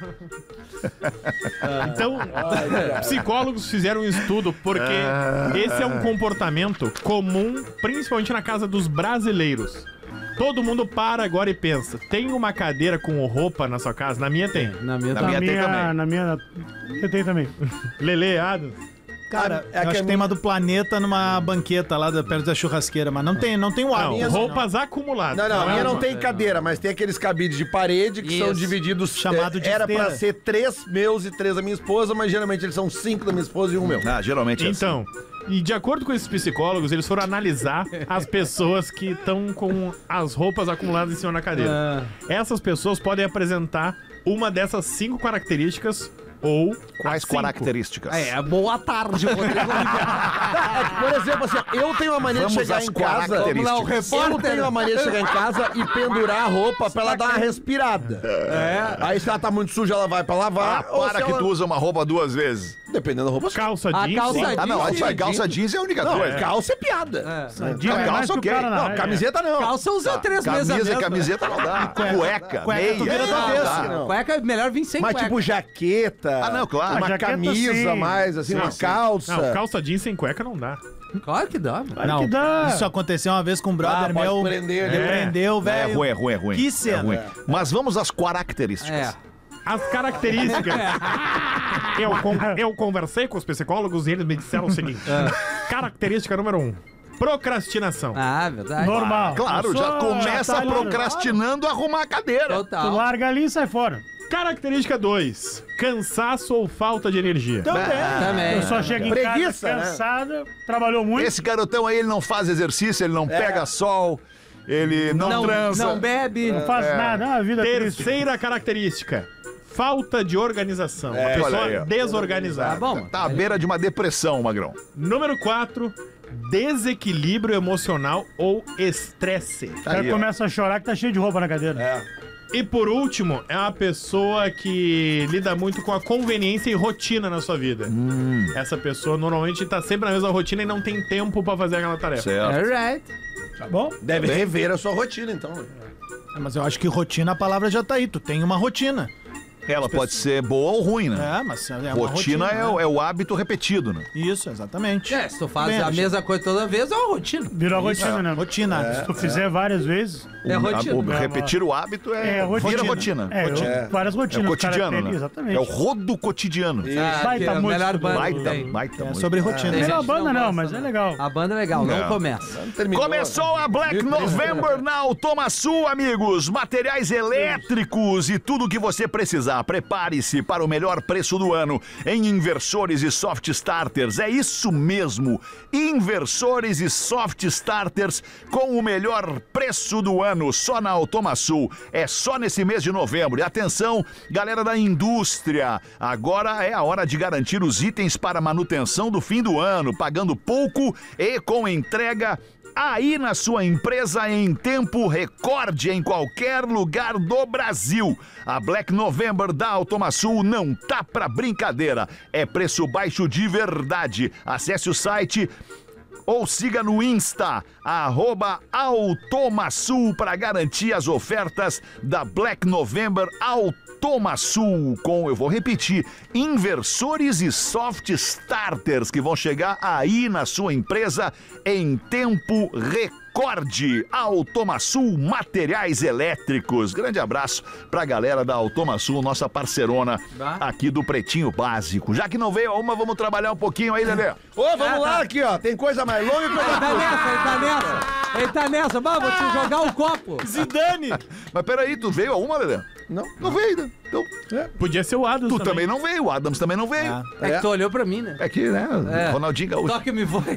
Então, psicólogos fizeram um estudo porque esse é um comportamento comum, principalmente na casa dos brasileiros. Todo mundo para agora e pensa: tem uma cadeira com roupa na sua casa? Na minha tem. Na minha Na tá. minha Na tem minha, também. na minha. Eu tenho também. Lele, Adams. Cara, é eu acho que tem uma do Planeta numa banqueta lá da- perto da churrasqueira, mas não tem, não tem o Não, hábito. roupas acumuladas. Não, não, a minha é não uma- tem cadeira, mas tem aqueles cabides de parede que são Isso. divididos. Chamado de Era esteira. pra ser três meus e três da minha esposa, mas geralmente eles são cinco da minha esposa e um meu. Ah, geralmente é assim. Então, e de acordo com esses psicólogos, eles foram analisar as pessoas que estão com as roupas acumuladas em cima da cadeira. Essas pessoas podem apresentar uma dessas cinco características ou Quais as cinco. características? É, boa tarde, Rodrigo Oliveira. É que, por exemplo, assim, ó, eu tenho uma mania Vamos de chegar às em casa. características. Vamos lá, o Eu repórter. tenho uma mania de chegar em casa e pendurar a roupa pra ela dar uma respirada. É. Aí se ela tá muito suja, ela vai pra Ah, lavar. ou para se que ela- tu usa uma roupa duas vezes. Dependendo da roupa. Calça A jeans. calça sim. jeans. Ah, não, a Sim, calça jeans é a única Não, coisa. calça é piada. Jeans é mais calça, que o ok. cara na Não, área. camiseta não. Calça usa três meses a Camisa, mesma. camiseta não dá. Cueca, Cueca, meia. tu vira não da vez, dá. não. Cueca é melhor vir sem Mas cueca. tipo jaqueta. Ah, não, claro. Uma jaqueta, camisa sim. mais, assim, Não, uma sim. calça. Não, calça jeans sem cueca não dá. Claro que dá, mano. Não, que dá. isso aconteceu uma vez com um brother Ah, pode meu. prender, ele né? prendeu, É velho. ruim, é ruim, é ruim. Que É cena. ruim. Mas vamos às características. É. As características. eu, con- eu conversei com os psicólogos e eles me disseram o seguinte: característica número um: procrastinação. Ah, verdade. Normal. Claro, já Pessoa começa tá ali, procrastinando a arrumar a cadeira. Tu Total. larga ali e sai fora. Característica dois: cansaço ou falta de energia. Também. Eu só chego em Preguiça, casa né? cansada, trabalhou muito. Esse garotão aí, ele não faz exercício, ele não pega sol, ele não, Não, transa. não bebe. Não faz nada, é uma vida triste. Terceira característica: falta de organização. Uma olha aí, pessoa ó. desorganizada. Tá bom. Tá à beira de uma depressão, Magrão. Número quatro: desequilíbrio emocional ou estresse. O cara Aí, ó. começa a chorar que tá cheio de roupa na cadeira. E por último, é uma pessoa que lida muito com a conveniência e rotina na sua vida. Hum. Essa pessoa normalmente tá sempre na mesma rotina e não tem tempo pra fazer aquela tarefa. Certo. Alright. Tá bom? Deve rever a sua rotina, então. né? É, mas eu acho que rotina, a palavra já tá aí. Tu tem uma rotina. Ela pode ser boa ou ruim, né? É, mas é uma rotina rotina. é, o- é o hábito repetido, né? Isso, exatamente. É, se tu faz Bem, a acho- mesma coisa toda vez, é uma rotina. Virou rotina, né? Rotina. Se tu fizer várias vezes, É rotina. O, repetir o hábito é, é rotina. vira rotina. É, eu- várias É rotinas. o o cara cotidiano, tem, né? Exatamente. É o rodo cotidiano. Ah, Baita que é a música melhor do- banda que Baita, tem. baita É música. sobre rotina. Tem Não é uma gente que banda, não, gosta, mas é né? legal. A banda é legal, não É. começa. Terminou. Começou a Black November na Automaçul, amigos. Materiais elétricos e tudo o que você precisar. Prepare-se para o melhor preço do ano em inversores e soft starters. É isso mesmo. Inversores e soft starters com o melhor preço do ano só na Automaçul. É só nesse mês de novembro. E atenção, galera da indústria. Agora é a hora de garantir os itens para manutenção do fim do ano, pagando pouco e com entrega aí na sua empresa em tempo recorde em qualquer lugar do Brasil. A Black November da Automaçul não tá pra brincadeira. É preço baixo de verdade. Acesse o site ou siga no Insta, arroba Automaçul, para garantir as ofertas da Black November Automaçul. Com, eu vou repetir, inversores e soft starters que vão chegar aí na sua empresa em tempo recorde. Automaçul Materiais Elétricos. Grande abraço pra galera da Automaçul, nossa parceirona aqui do Pretinho Básico. Já que não veio a uma, vamos trabalhar um pouquinho aí, Lelê. Ô, vamos lá aqui, ó. Tem coisa mais longa e coisa Ele tá curta. nessa, ele tá nessa. Ele tá nessa. Vamos, vou te jogar um copo. Zidane! Mas peraí, tu veio a uma, Lelê? Não. Não veio ainda. Então, Podia ser o Adams tu também não veio, o Adams também não veio. É que tu olhou pra mim, né? É que, né, É. Ronaldinho Gaúcho. Toque me foi.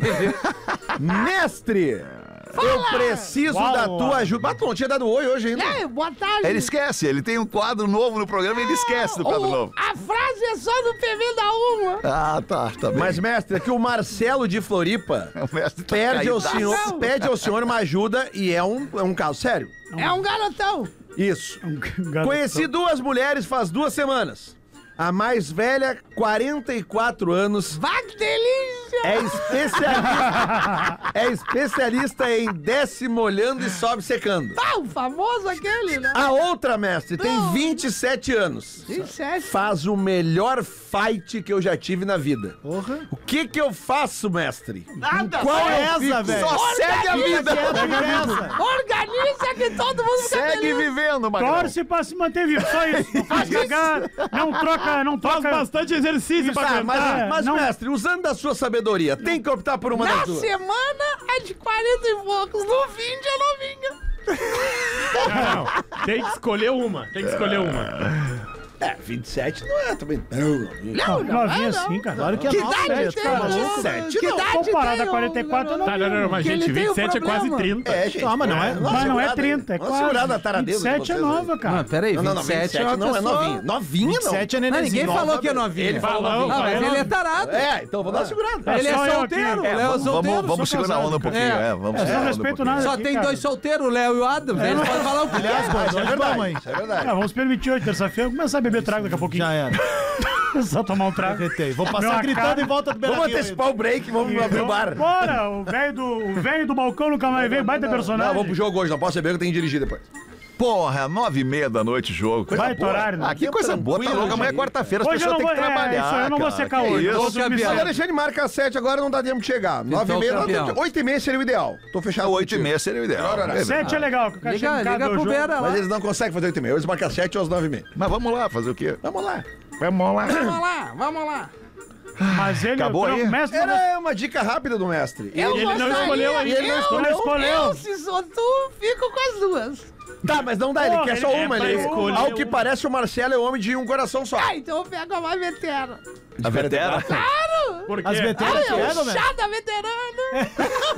Mestre, eu preciso Uau, da uau. tua ajuda. Ah, tu não tinha dado oi hoje ainda. É, boa tarde. Ele esquece, ele tem um quadro novo no programa e ele esquece do quadro O- novo. A frase é só do P V da Uma. Ah, tá, tá bem. Mas, mestre, aqui o Marcelo de Floripa O mestre tá pede ao, caídaço. senhor, pede ao senhor uma ajuda e é um, é um caso sério. É um garotão. Isso. Garoto. Conheci duas mulheres faz duas semanas. A mais velha, quarenta e quatro anos, Vá que delícia. é especialista, é especialista em desce molhando e sobe secando. Ah, o famoso aquele, né? A outra, mestre, tem vinte e sete anos. Isso, Faz o melhor fight que eu já tive na vida. Porra. O que que eu faço, mestre? Nada! Qual Só é essa, fico? velho! Só segue a vida! Organiza delícia que todo mundo fica Segue feliz. vivendo, Magrão. Torce pra se manter vivo, só isso. Não faz cagar, não troca, não Faz troca. bastante exercício pra Tá, cantar. mas, mas não. mestre, usando da sua sabedoria, tem que optar por uma Na das duas. semana é de quarenta e poucos, no vinte é novinha. Não, não. Tem que escolher uma. Tem que escolher uma. É, vinte e sete não é também. Não, não Novinha é, não. assim, cara. Claro que é Que nossa, idade gente, tem, tá maluco? não? sete Que não. idade Comparado tem a quarenta e quatro, o- não. Tá, não, não, não, mas Que ele gente, tem vinte um e sete é quase problema. trinta. É, gente. Não, mas não é- Dá uma Mas não é segurada trinta, é aí. Dá uma quase. segurada na taradeza vinte e sete de é vocês aí. nova, cara. Não, peraí, Não, não, não, vinte e sete é uma não, é pessoa... novinha. Novinha, vinte e não. sete é Não, nenenzinho. ninguém falou que é novinha. Ele falou Falou, Não, mas falou. ele é tarado. É, então vou dar uma segurada. Ele é só eu solteiro, aqui. o É, Léo é vamos, solteiro. vamos, vamos sou segurar a onda um casado. pouquinho. É. É, vamos Eu segurar não a onda um respeito pouquinho. nada. Só aqui, tem cara. dois solteiros, o Léo e o Adam. Eles podem falar o que Aliás, quer. gordão Isso é de verdade, mamãe. isso é verdade. Ah, vamos permitir hoje, terça-feira, começar a beber trago daqui a pouquinho. Já era. Só tomar um trago. Arretei. Vou Meu, passar a gritando cara- em volta do Beira Vamos Rio. antecipar o break, vamos abrir o bar. Bora, o velho do, o velho do balcão nunca mais veio, baita personagem. Não, vamos pro jogo hoje, não posso beber que eu tenho que dirigir depois. Porra, nove e meia da noite jogo. Coisa Baita boa. horário, né? Ah, que coisa boa, tá Tranquilo, louco. Amanhã é gente. quarta-feira, as Hoje eu pessoas não têm vou, que trabalhar. é, isso aí eu não vou cara. secar Que hoje. isso? Tô campeão. submissão. O Alexandre marca sete agora, não dá tempo de chegar. nove e meia, não dá campeão. tempo de... oito e meia seria o ideal. Tô fechado. oito e meia seria o ideal. Melhor horário. É verdade. Sete é legal, que o cara Liga, chega em casa, liga vê o pro jogo. Beira lá. Mas eles não conseguem fazer oito e meia. Eles marcam sete às nove e meia. Mas vamos lá, fazer o quê? Vamos lá. Vamos lá. Vamos lá, vamos lá. Mas ele, Acabou o aí? mestre, não Era uma dica rápida do mestre. Eu Ele não gostaria- escolheu ainda. E ele não eu- escolheu. não escolheu. Eu, se sou tu, fico com as duas. Tá, mas não dá, ele Porra, quer só ele- uma. é pra Ele, escolher ao que uma. parece, o Marcelo é homem de um coração só. Ah, então eu pego a mais veterana. A vetera? Claro! Por quê? As veteranas Ah, é pegam, o né? chá da veterana.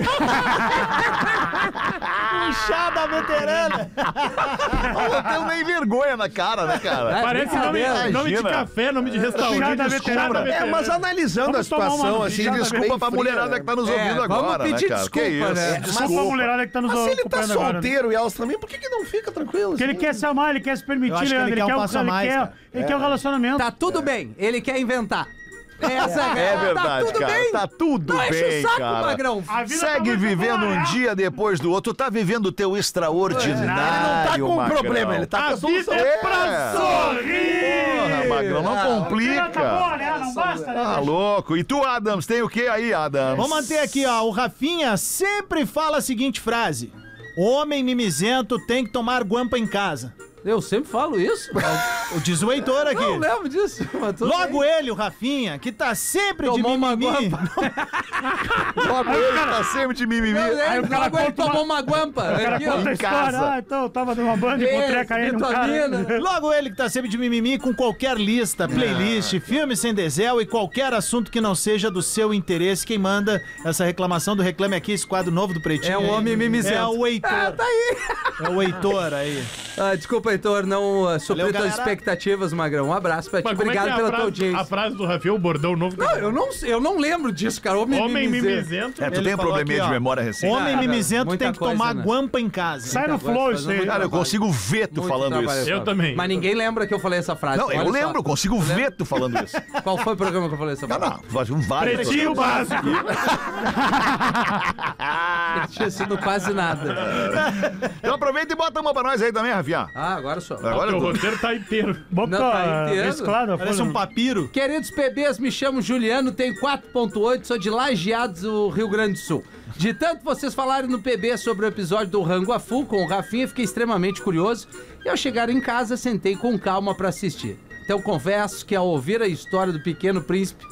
Chá da veterana. Não tem nem vergonha na cara, né, cara? Parece nome, brincadeira. nome de Imagina. café, nome de Chá restaurante. da veterana. É, mas analisando Vamos a tomar situação, uma assim, já da Desculpa bem pra fria, mulherada que tá nos É, ouvindo vamos agora, pedir né, cara? desculpa, que isso? né? Desculpa a mulherada que tá nos Mas se ele tá acompanhando agora. né? solteiro e elas também, por que que não fica tranquilo? Porque ele quer se amar, ele quer se Eu permitir, acho que ele Leandro. quer um o- passo a ele mais, quer, cara. ele quer o relacionamento. Tá tudo bem, ele quer inventar. Essa É tá verdade, tudo cara. bem. Tá tudo Não enche bem, o saco, cara. Magrão. A vida Segue tá muito vivendo boa, um né? dia depois do outro. Tá vivendo o teu extraordinário, Ele não tá com um Magrão. problema, ele tá com A a solução. vida é pra sorrir! Porra, Magrão, não A vida tá boa, complica. né? Não basta, né? Tá louco. E tu, Adams, tem o que aí, Adams? Vamos manter aqui, ó. O Rafinha sempre fala a seguinte frase: homem mimizento tem que tomar guampa em casa. Eu sempre falo isso. O diz o Heitor aqui. Não lembro disso. Mas tudo Logo bem. ele, o Rafinha, que tá sempre Tomou de uma mimimi. guampa. Logo ele tá sempre de mimimi. Aí o cara Logo ele conta tomou uma- uma guampa. O cara Aqui, ó. conta a história. casa. Ah, então eu tava numa banda e encontrei a cair no cara. vitamina. Logo ele que tá sempre de mimimi com qualquer lista, playlist, filme sem desenho e qualquer assunto que não seja do seu interesse. Quem manda essa reclamação do Reclame Aqui, esse quadro novo do Pretinho. É um homem mimizento. É o Heitor. Ah, tá aí. É o Heitor aí. Ah, desculpa, Heitor, não uh, supri Valeu, tuas galera. expectativas, Magrão. Um abraço pra ti. Mas como é que Obrigado é a pela tua frase, audiência. a frase do Rafael, o bordão novo? Não, eu não, eu não lembro disso, cara. Homem, Homem mimizento. mimizento. É, tu Ele tem um falou probleminha aqui, de ó. memória recente. Homem Cara, mimizento muita tem que coisa, tomar né? guampa em casa. Sai no Muita flow coisa, isso aí. fazendo Cara, eu trabalho. consigo ver tu Muito falando trabalho, isso. Eu também. Mas ninguém lembra que eu falei essa frase. Não, Olha eu só. lembro, eu consigo ver tu falando isso. Qual foi o programa que eu falei essa Não, frase? não, faz um vários. Pretinho básico. Não tinha sido quase nada. Então aproveita e bota uma pra nós aí também, Rafinha. Ah, agora só. Agora o tu. roteiro tá inteiro. Bota Não, tá inteiro. mesclado. Parece um papiro. Queridos P Bs, me chamo Juliano, tenho quatro ponto oito, sou de Lajeados, do Rio Grande do Sul. De tanto vocês falarem no P B sobre o episódio do Rango Afu com o Rafinha, fiquei extremamente curioso e ao chegar em casa sentei com calma pra assistir. Então confesso que ao ouvir a história do Pequeno Príncipe...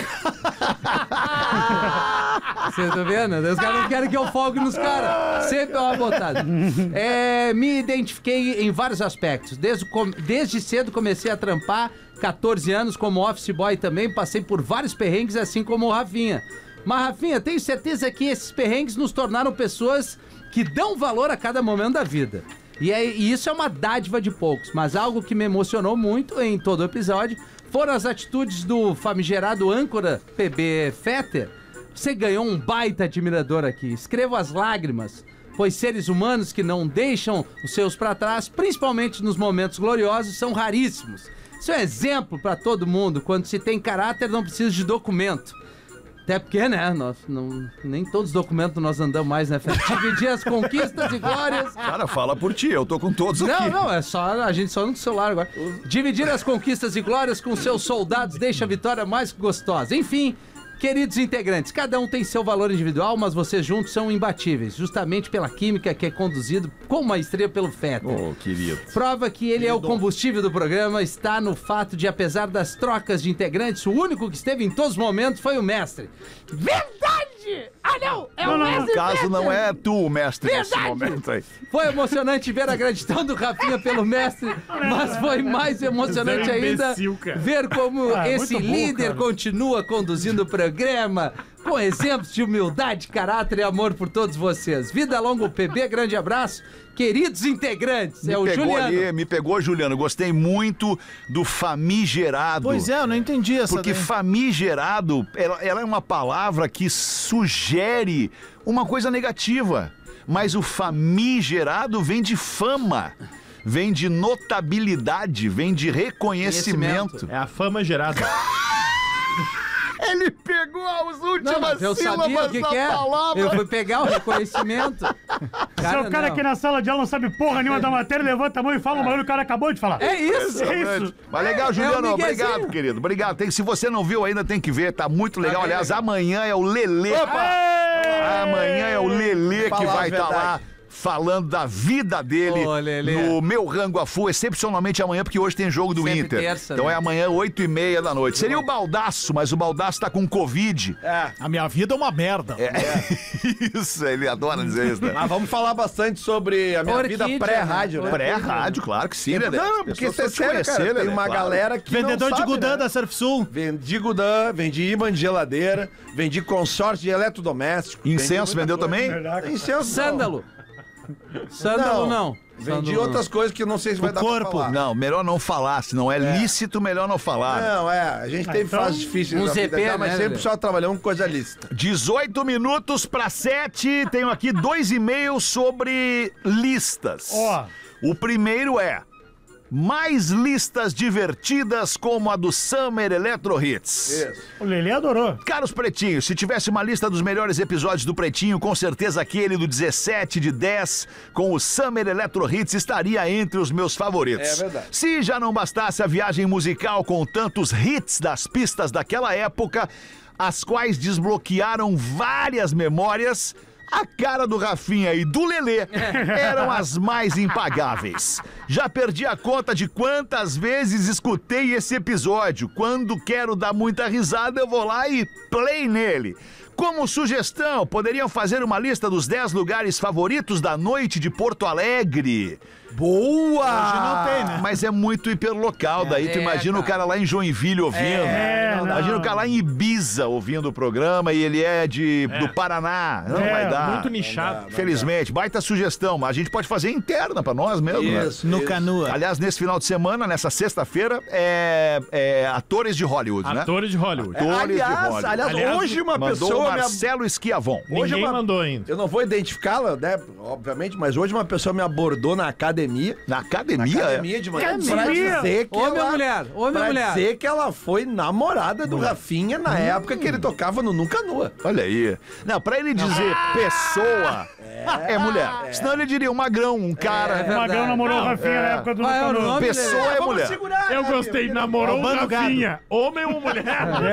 Vocês estão vendo? Os caras não querem que eu folgue nos caras. Sempre é uma botada. É, me identifiquei em vários aspectos. Desde, o com- desde cedo comecei a trampar, catorze anos, como office boy também. Passei por vários perrengues, assim como o Rafinha. Mas, Rafinha, tenho certeza que esses perrengues nos tornaram pessoas que dão valor a cada momento da vida. E, é, e isso é uma dádiva de poucos. Mas algo que me emocionou muito em todo o episódio foram as atitudes do famigerado âncora P B Fetter. Você ganhou um baita admirador aqui. Escrevo as lágrimas, pois seres humanos que não deixam os seus pra trás, principalmente nos momentos gloriosos, são raríssimos. Isso é um exemplo pra todo mundo. Quando se tem caráter, não precisa de documento. Até porque, né, nós não, nem todos os documentos nós andamos mais, né, Fê? Dividir as conquistas e glórias. Cara, fala por ti, eu tô com todos aqui. Não, não, é só a gente só no celular agora. Dividir as conquistas e glórias com seus soldados deixa a vitória mais gostosa. Enfim, Queridos integrantes, cada um tem seu valor individual, mas vocês juntos são imbatíveis, justamente pela química que é conduzido com maestria pelo Fetter. Ô, querido. Prova que ele é o combustível do programa está no fato de, apesar das trocas de integrantes, o único que esteve em todos os momentos foi o mestre. Verdade! Ah, não! É o No mestre caso, Fetter. não é tu, mestre, nesse Verdade. momento aí. Foi emocionante ver a gratidão do Rafinha pelo mestre, mas foi mais emocionante Você é um ainda imbecil, cara. ver como Ah, esse muito bom, líder cara. continua conduzindo o programa com exemplos de humildade, caráter e amor por todos vocês. Vida longa, o P B, grande abraço. Queridos integrantes, Me é o pegou Juliano. ali, me pegou, Juliano. Gostei muito do famigerado. Pois é, eu não entendi essa Porque daí. famigerado, ela, ela é uma palavra que sugere uma coisa negativa. Mas o famigerado vem de fama, vem de notabilidade, vem de reconhecimento. É a fama gerada. Ele pegou as Não, últimas mas eu sabia sílabas o que, da que é. palavra. Eu fui pegar o reconhecimento. Se o cara não. aqui na sala de aula não sabe porra nenhuma da matéria, levanta a mão e fala, mas o cara acabou de falar. É isso. É isso. Mas legal, É Juliano, um obrigado, miguezinho. querido. Obrigado. Tem, se você não viu ainda, tem que ver, tá muito legal. bem Aliás, legal. amanhã é o Lelê. Amanhã é o Lelê que Falar a vai estar verdade. lá falando da vida dele Ô, Lelê. no Meu Rango a Full, excepcionalmente amanhã, porque hoje tem jogo do Sempre Inter. terça, então né? é amanhã, oito e meia da noite. Seria o Baldaço, mas o Baldaço tá com Covid. É. A minha vida é uma merda. É. Isso, ele adora dizer isso, né? Mas vamos falar bastante sobre a minha Orquídea, vida pré-rádio, né? Pré-rádio, claro que sim, né? Não, porque Pessoas você é precisam te sério, cara. conhecer, Tem né? uma Claro. galera que Vendedor não de sabe, Gudan né? da Surf Sul. Vendi Gudan, vendi imã de geladeira, vendi consórcio de eletrodoméstico. Incenso vendi vendeu muita também? coisa. Incenso não. Sândalo. Sândalo não. Vendi Sândalo outras coisas que eu não sei se vai O dar corpo. pra falar. Não, melhor não falar. Se não é, lícito, melhor não falar. Não, é. A gente teve então, fases difíceis um na vida, Z P, tá? Mas né, sempre Lelê? só trabalhamos com coisa lícita. dezoito minutos para sete. Tenho aqui dois e-mails sobre listas. Ó. O primeiro é: mais listas divertidas como a do Summer Electro Hits. Isso. O Lelê adorou. Caros pretinhos, se tivesse uma lista dos melhores episódios do Pretinho, com certeza aquele do dezessete de dez com o Summer Electro Hits estaria entre os meus favoritos. É verdade. Se já não bastasse a viagem musical com tantos hits das pistas daquela época, as quais desbloquearam várias memórias, a cara do Rafinha e do Lelê eram as mais impagáveis. Já perdi a conta de quantas vezes escutei esse episódio. Quando quero dar muita risada, eu vou lá e play nele. Como sugestão, poderiam fazer uma lista dos dez lugares favoritos da noite de Porto Alegre. Boa! Hoje não tem, né? Mas é muito hiperlocal, daí tu É, imagina o cara. cara lá em Joinville ouvindo. É, não. Imagina o cara lá em Ibiza ouvindo o programa e ele é de do Paraná. Não É, vai dar. Muito nichado. Felizmente, baita sugestão, mas a gente pode fazer interna pra nós mesmo, né? Isso, No isso. Canoa. Aliás, nesse final de semana, nessa sexta-feira, é, é atores de Hollywood, né? Atores de Hollywood. Atores de Aliás, Hollywood. aliás, Aliás, hoje uma Mandou pessoa o me ab- Marcelo Esquiavon. Hoje Ninguém uma- mandou ainda. Eu não vou identificá-la, né? Obviamente, mas hoje uma pessoa me abordou na academia. Na academia? Na academia de manhã. Pra Academia? dizer que Homem ela, ou mulher? Homem ou pra mulher? dizer que ela foi namorada do Rafinha na época que ele tocava no Nunca Nua. Olha aí. Não, pra ele dizer pessoa, é, mulher. Senão ele diria um magrão, um cara. O Magrão namorou o Não, Rafinha na é. época do Qual é o Nucanor. nome? Pessoa é mulher. segurar, Eu né, gostei, meu? namorou o Roubando gado. Rafinha. Homem ou mulher?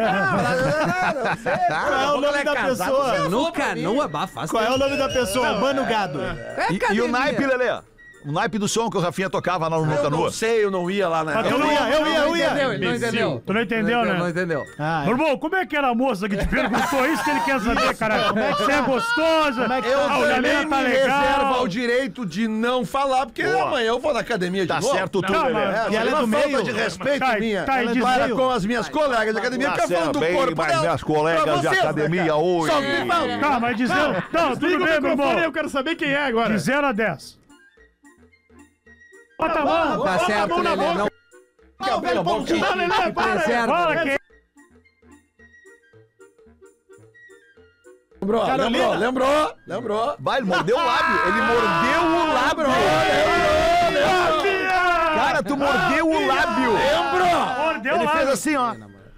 Qual é o nome da pessoa? No canoa, bah, faz Qual é o tempo. nome da pessoa? Mano Gado. É E, e academia. o naipe, Lelê? O naipe do som que o Rafinha tocava lá no Eu Nunca não Nua. sei, eu não ia lá na Mas tu Eu não ia, eu ia, eu Não ia. entendeu, ele não entendeu. Tu não entendeu, né? Não entendeu. Ah, Meu irmão, como é que era a moça que te perguntou isso que ele quer saber, cara? Como é que você é gostosa? Como é que Eu Ah, o também Lelê me tá reservo legal. ao direito de não falar, porque Boa. amanhã eu vou na academia de Tá novo. certo tu, Não, Lelê. mas- E ela é uma do falta meio. de respeito Tá, minha tá, e ela diz- para meio. com as minhas colegas de academia, Tá fica falando certo, do bem, corpo mas dela. minhas colegas Pra de vocês, né, academia cara? hoje. Só me falam. Tá, mas dizendo... Não, tudo Liga o bem, meu microfone, irmão. eu quero saber quem é agora. De zero a dez. Bota a mão. Tá Bota a certo, mão na Lelê. boca. Não Fica bem, a boca. Não, Lelê, para. preserva. Fala quem... Lembrou, Carolina. lembrou, lembrou, lembrou. Vai, ele mordeu o lábio. Ele mordeu o lábio. Cara, tu mordeu o lábio. Mordeu Ele lá. fez assim, ó.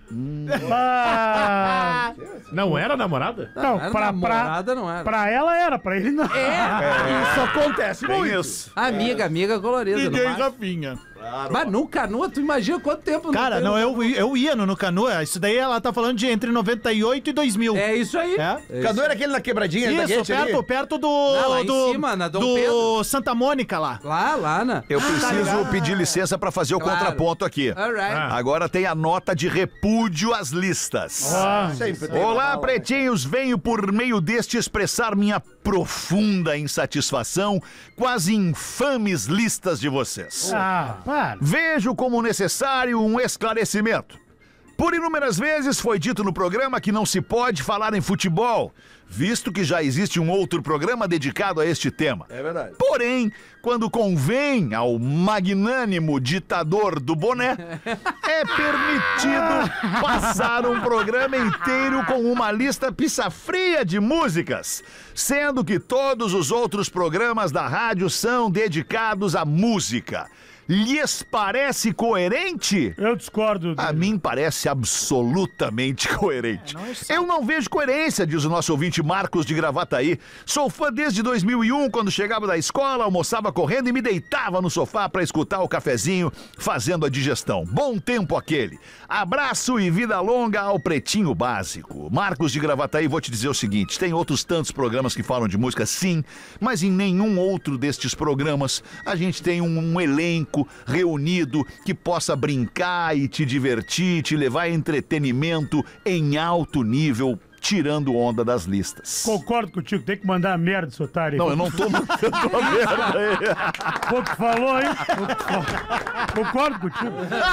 Ah, Não era namorada? Não, era pra, pra, namorada, não era. pra ela era, pra ele não. É, Isso acontece Tem muito. isso. amiga, amiga colorida. no Ninguém máximo. Rafinha. Mas no Canoa, tu imagina quanto tempo... Cara, não, eu, eu ia no, no Canoa. Isso daí ela tá falando de entre noventa e oito e dois mil. É isso aí. É. Canoa era aquele na quebradinha da Isso, Guete ali? perto, perto do... Não, lá em do, cima, na Dom do Pedro. Santa Mônica lá. Lá, lá, né? Eu preciso pedir licença pra fazer o Claro. contraponto aqui. Alright. Agora tem a nota de repúdio às listas. Sempre tem Olá, uma bala. pretinhos, venho por meio deste expressar minha profunda insatisfação com as infames listas de vocês. Ah, para. Vejo como necessário um esclarecimento. Por inúmeras vezes foi dito no programa que não se pode falar em futebol, visto que já existe um outro programa dedicado a este tema. É verdade. Porém, quando convém ao magnânimo ditador do boné, é permitido passar um programa inteiro com uma lista pissa-fria de músicas, sendo que todos os outros programas da rádio são dedicados à música. Lhes parece coerente? Eu discordo. A mim parece absolutamente coerente. Eu não vejo coerência, diz o nosso ouvinte Marcos de Gravataí. Sou fã desde dois mil e um, quando chegava da escola, almoçava correndo e me deitava no sofá para escutar o cafezinho fazendo a digestão. Bom tempo aquele. Abraço e vida longa ao Pretinho Básico. Marcos de Gravataí, vou te dizer o seguinte, tem outros tantos programas que falam de música, sim, mas em nenhum outro destes programas a gente tem um, um elenco reunido que possa brincar e te divertir, te levar a entretenimento em alto nível, tirando onda das listas. Concordo contigo, tem que mandar a merda desse otário aí. Não, eu não tô mandando a merda aí. Pô, tu falou, hein? Concordo contigo.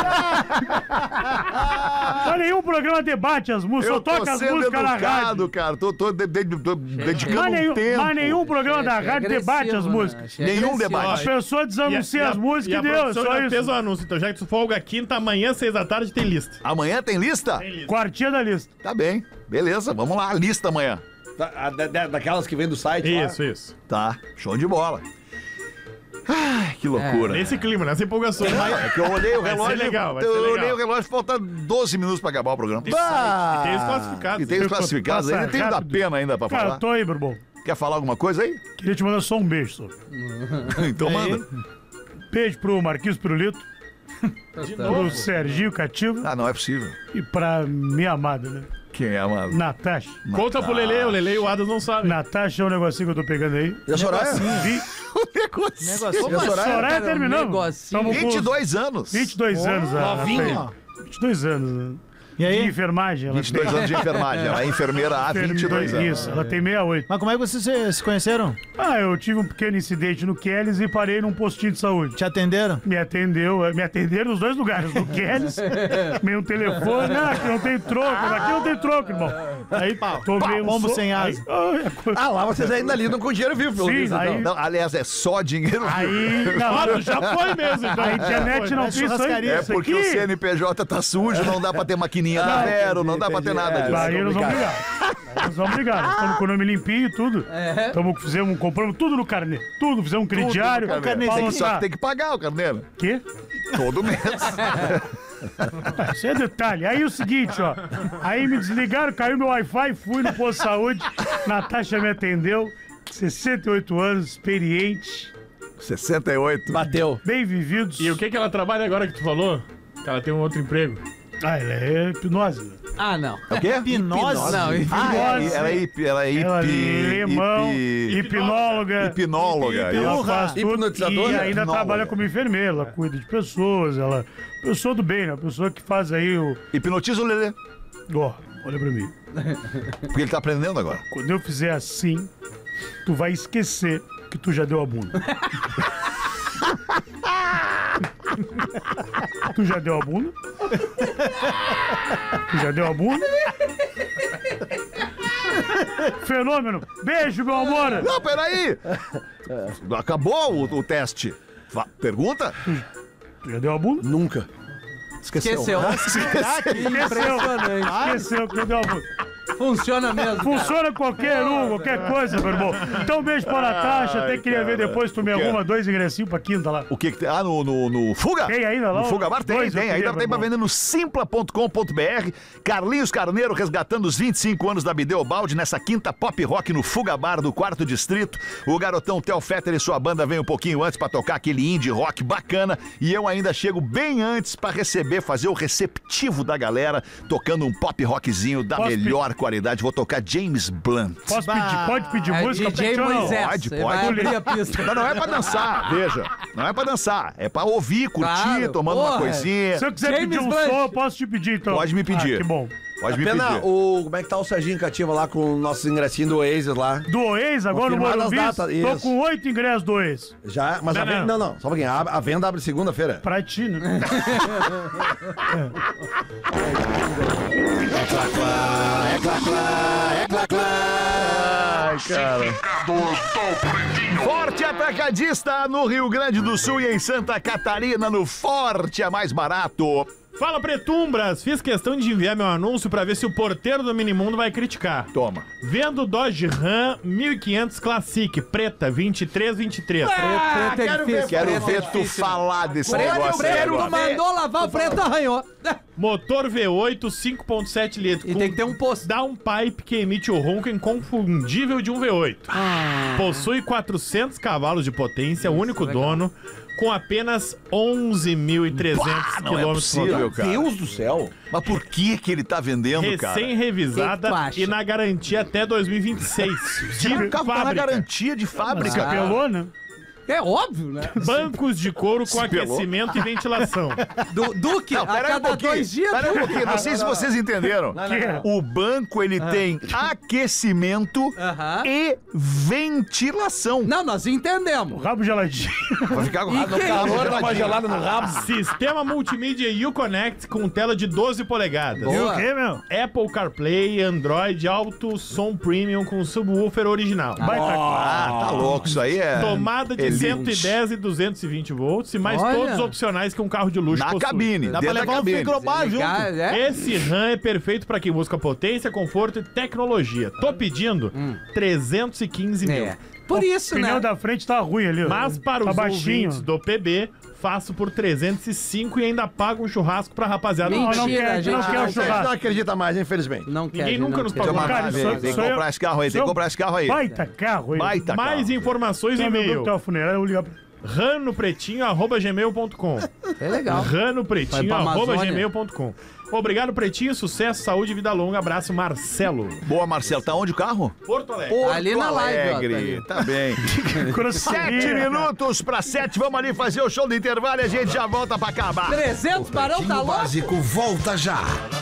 Mas nenhum programa debate as músicas, Eu só tô toca as sendo músicas na rádio. educado, cara. Tô, tô de- de- tô dedicando Mas nenhum, um tempo. mas nenhum programa da rádio debate as músicas. Nenhum A debate. pessoa desanuncia as músicas e, deu, só isso. fez o anúncio, então já que tu folga quinta, amanhã, seis da tarde, tem lista. Amanhã tem lista? Tem lista. Quartinha da lista. Tá bem. Beleza, vamos lá. Lista amanhã. Da- a- da- da- daquelas que vem do site lá. Isso, isso. Tá, show de bola. Ai, que loucura. Nesse clima, nessa empolgação. É que eu olhei o Vai ser relógio. legal, vai ser eu legal. olhei o relógio, falta doze minutos pra acabar o programa. E tem os classificados. E tem os classificados Passa ainda. Tem o da rápido. pena ainda pra Cara, falar. eu tô aí, meu irmão. Quer falar alguma coisa aí? Queria te mandar só um beijo, só. Então manda. Beijo pro Marquinhos Pirulito, pro Serginho Cativo Ah, não é possível. e pra minha amada, né? Quem é, amado? Natasha. Conta pro Lele, o Lele e o Adas não sabem. Natasha é um negocinho que eu tô pegando aí. E a Soraya? Vi... Negócio. E a Soraya? Soraya cara, um terminamos. negocinho. Tamo com vinte e dois anos. vinte e dois anos. a novinha. Natasha. vinte e dois anos. Né? E aí? De enfermagem. Ela vinte e dois tem... anos de enfermagem. Ela é enfermeira há vinte e dois anos. Isso, ela tem sessenta e oito. Mas como é que vocês se, se conheceram? Ah, eu tive um pequeno incidente no Kellys e parei num postinho de saúde. Te atenderam? Me atendeu, me atenderam nos dois lugares, no Kellys, meio telefone, ah, aqui não tem troco, aqui não tem troco, irmão. Aí tomei um pombo so- sem asa. Aí, ah, Ah, lá vocês ainda lidam com dinheiro vivo, pelo Sim, visto, aí- então. Não, aliás, é só dinheiro. aí não, Ah, tu já foi mesmo, então. a internet não É tem isso aí. churrascaria. É Isso porque aqui, o C N P J tá sujo, não dá pra ter maquininha da Vero, não dá pra ter nada disso. Aí nós vamos brigar. Aí nós vamos brigar. Nós estamos com o nome limpinho e tudo. Estamos, fizemos, compramos tudo no carnê. Tudo, fizemos um crediário. Tudo no pra carneiro. Tem que- Só lançar. que tem que pagar o carneiro. Quê? Todo mês. Ah, isso é detalhe. Aí o seguinte, ó. Aí me desligaram, caiu meu Wi-Fi, fui no posto de saúde. Natasha me atendeu. sessenta e oito anos, experiente, sessenta e oito. Bateu. bem vividos. E o que que ela trabalha agora que tu falou? Que ela tem um outro emprego. Ah, ela é hipnose. Ah, não. É o quê? Hipnose? Não, enfim. Ah, é, Hipnose. ela é hipi, ela é hipi, Ela é alemão, hipi- hipnóloga. hipnóloga. Ela isso. faz tudo Hipnotizadora? e ainda Hipnóloga. trabalha como enfermeira. Ela cuida de pessoas, ela... Pessoa do bem, né? Pessoa que faz aí o... Hipnotiza o Lelê, Ó, olha pra mim. porque ele tá aprendendo agora. Quando eu fizer assim, tu vai esquecer que tu já deu a bunda. Tu já deu a bunda? Tu já deu a bunda? Fenômeno. Beijo, meu amor. Não, peraí. Acabou o, o teste. Va- Pergunta? Tu já deu a bunda? Nunca. Esqueceu. Esqueceu. Impressionante. Esqueceu que eu dei a bunda. Funciona mesmo. cara. Funciona qualquer um, qualquer coisa, meu irmão. Então, um beijo pra Natasha. Até queria ver depois se tu me arruma dois ingressinhos pra quinta lá. O que que tem? Ah, no, no, no Fuga? Tem ainda lá? No Fuga Bar tem, Dois, eu tem. queria, Ainda tem meu pra irmão. vender no simpla ponto com ponto b r. Carlinhos Carneiro resgatando os vinte e cinco anos da Bideu Balde nessa quinta pop rock no Fuga Bar do quarto distrito. O garotão Theo Fetter e sua banda vem um pouquinho antes pra tocar aquele indie rock bacana. E eu ainda chego bem antes pra receber, fazer o receptivo da galera, tocando um pop rockzinho da Posso melhor qualidade. Vou tocar James Blunt. Posso pedir? Pode pedir É música? D J Pretinho, ou não? Moisés. Pode, Ele pode. vai abrir a pista. Não, não é pra dançar, veja. Não é pra dançar. É pra ouvir, curtir, Claro, tomando uma porra. coisinha. Se eu quiser James pedir um Blunt. som, eu posso te pedir, então. Pode me pedir. Ah, que bom. Pode me Pena, pedir. o, como é que tá o Serginho Cativa lá com nossos ingressinhos do Oasis lá? Do Oasis, agora no Confirmadas Morumbi, as datas, tô isso. com oito ingressos do Oasis. Já, mas Não, a venda, não. não, não, só um pouquinho. A, a venda abre segunda-feira. Pra ti, né? Ai, cara. Forte Atacadista no Rio Grande do Sul e em Santa Catarina, no Forte é mais barato. Fala, Pretumbras! Fiz questão de enviar meu anúncio pra ver se o porteiro do Minimundo vai criticar. Toma. Vendo Dodge Ram mil e quinhentos Classic, preta, vinte e três, vinte e três. Preto, preto é difícil. Quero preto ver é tu difícil. falar desse Preto, negócio aí preto, agora. mandou lavar, o preto arranhou. Motor V oito, cinco ponto sete litros. E tem que ter um posto. Downpipe que emite o ronco inconfundível de um V oito. Ah. Possui quatrocentos cavalos de potência, único dono, com apenas onze mil e trezentos Pá, não é quilômetros possível, rodados. cara. Deus do céu. Mas por que que ele tá vendendo, cara? Recém-revisada Que que tu acha? e na garantia até dois mil e vinte e seis. De O carro tá na fábrica. garantia de fábrica. Pelou, né? É óbvio, né? Bancos de couro com Se pelou. aquecimento e ventilação. Du, Duque, Não, a pera aí um cada pouquinho. dois dias... Pera aí um Duque. pouquinho. Não sei se vocês entenderam. Que? O banco, ele tem aquecimento Aham. e ventilação. Não, nós entendemos. Rabo geladinho. Vai ficar com o E rabo que calor, isso? dá uma gelada no rabo. Sistema multimídia Uconnect com tela de doze polegadas. Boa. E o quê, meu? Apple CarPlay, Android, Auto, som premium com subwoofer original. Baita Ah, tá louco. Isso aí é... Tomada de elite. cento e dez e duzentos e vinte volts e mais Olha. todos os opcionais que um carro de luxo Na possui. cabine. Dá pra dentro da levar um cabine. frigobar junto. Ligar, é? Esse RAM é perfeito para quem busca potência, conforto e tecnologia. Tô pedindo trezentos e quinze mil. É. Por isso, O pneu né? da frente tá ruim ali, ó. Mas para tá os baixinho. ouvintes do P B, faço por trezentos e cinco e ainda pago um churrasco pra rapaziada. Não, não Mentira, quer, a gente não gente. quer Ah, o a gente não churrasco. acredita mais, infelizmente. Não quer, Ninguém gente, nunca não nos quer. pagou. Cara, Tem sou- tem que sou eu- comprar esse carro aí, tem sou- que comprar esse carro aí. Baita carro aí. Baita Mais carro. informações no Tem meu e-mail. grupo, tá funerário, eu vou ligar pra... ranopretinho arroba gmail ponto com. É legal. ranopretinho Vai pra arroba Amazônia. gmail ponto com. Obrigado, Pretinho. Sucesso, saúde e vida longa. Abraço, Marcelo. Boa, Marcelo. Tá onde o carro? Porto Alegre. Porto Ali na live, ó, Alegre. tá Tá bem. Sete minutos pra sete. Vamos ali fazer o show do intervalo e a gente já volta pra acabar. trezentos barão tá Pretinho louco? Básico volta já.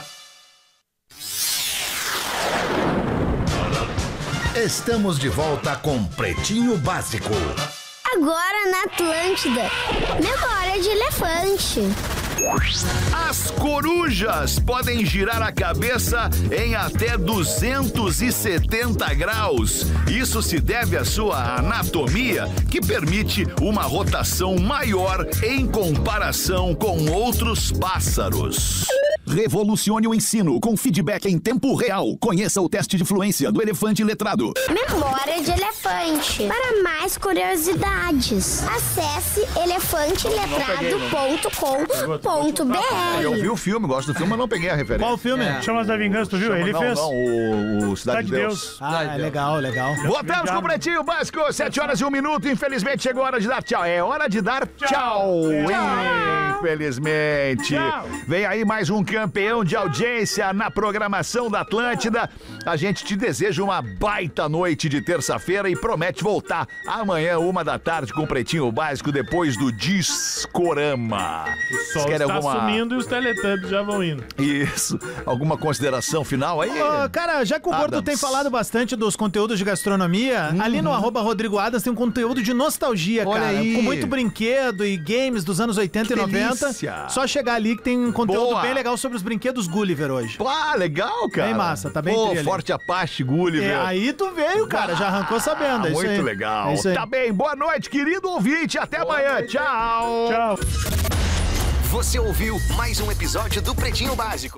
Estamos de volta com Pretinho Básico. Agora na Atlântida. Memória de elefante. As corujas podem girar a cabeça em até duzentos e setenta graus. Isso se deve à sua anatomia, que permite uma rotação maior em comparação com outros pássaros. Revolucione o ensino com feedback em tempo real. Conheça o teste de fluência do elefante letrado. Memória de elefante. Para mais curiosidades, acesse elefante letrado ponto com ponto b Eu r. vi o filme, gosto do filme, mas não peguei a referência. Qual o filme? É. Chamas da Vingança, tu viu? Ele não, fez. não, o, o Cidade de Deus. Deus. Ah, é legal, legal. Voltamos com o Pretinho Básico, sete horas e um minuto. Infelizmente chegou a hora de dar tchau. É hora de dar tchau. Infelizmente. Tchau. Vem aí mais um campeão de audiência na programação da Atlântida. A gente te deseja uma baita noite de terça-feira e promete voltar amanhã, uma da tarde, com o Pretinho Básico, depois do Discorama. O sol Querem está alguma- sumindo e os Teletubbies já vão indo. Isso. Alguma consideração final aí? Ô, cara, já que o Gordo Adams. tem falado bastante dos conteúdos de gastronomia, ali no arroba Rodrigo Adams tem um conteúdo de nostalgia, Olha cara. aí. Com muito brinquedo e games dos anos oitenta Que e noventa. delícia. Só chegar ali que tem um conteúdo Boa. bem legal sobre os brinquedos Gulliver hoje. Ah, legal, cara. Bem massa, tá bem Pô, tri ali. forte Apache, Gulliver. É, aí tu veio, cara, já arrancou sabendo. É isso Muito aí. legal. É isso aí. Tá bem, boa noite, querido ouvinte. Até amanhã. Tchau. Tchau. Você ouviu mais um episódio do Pretinho Básico.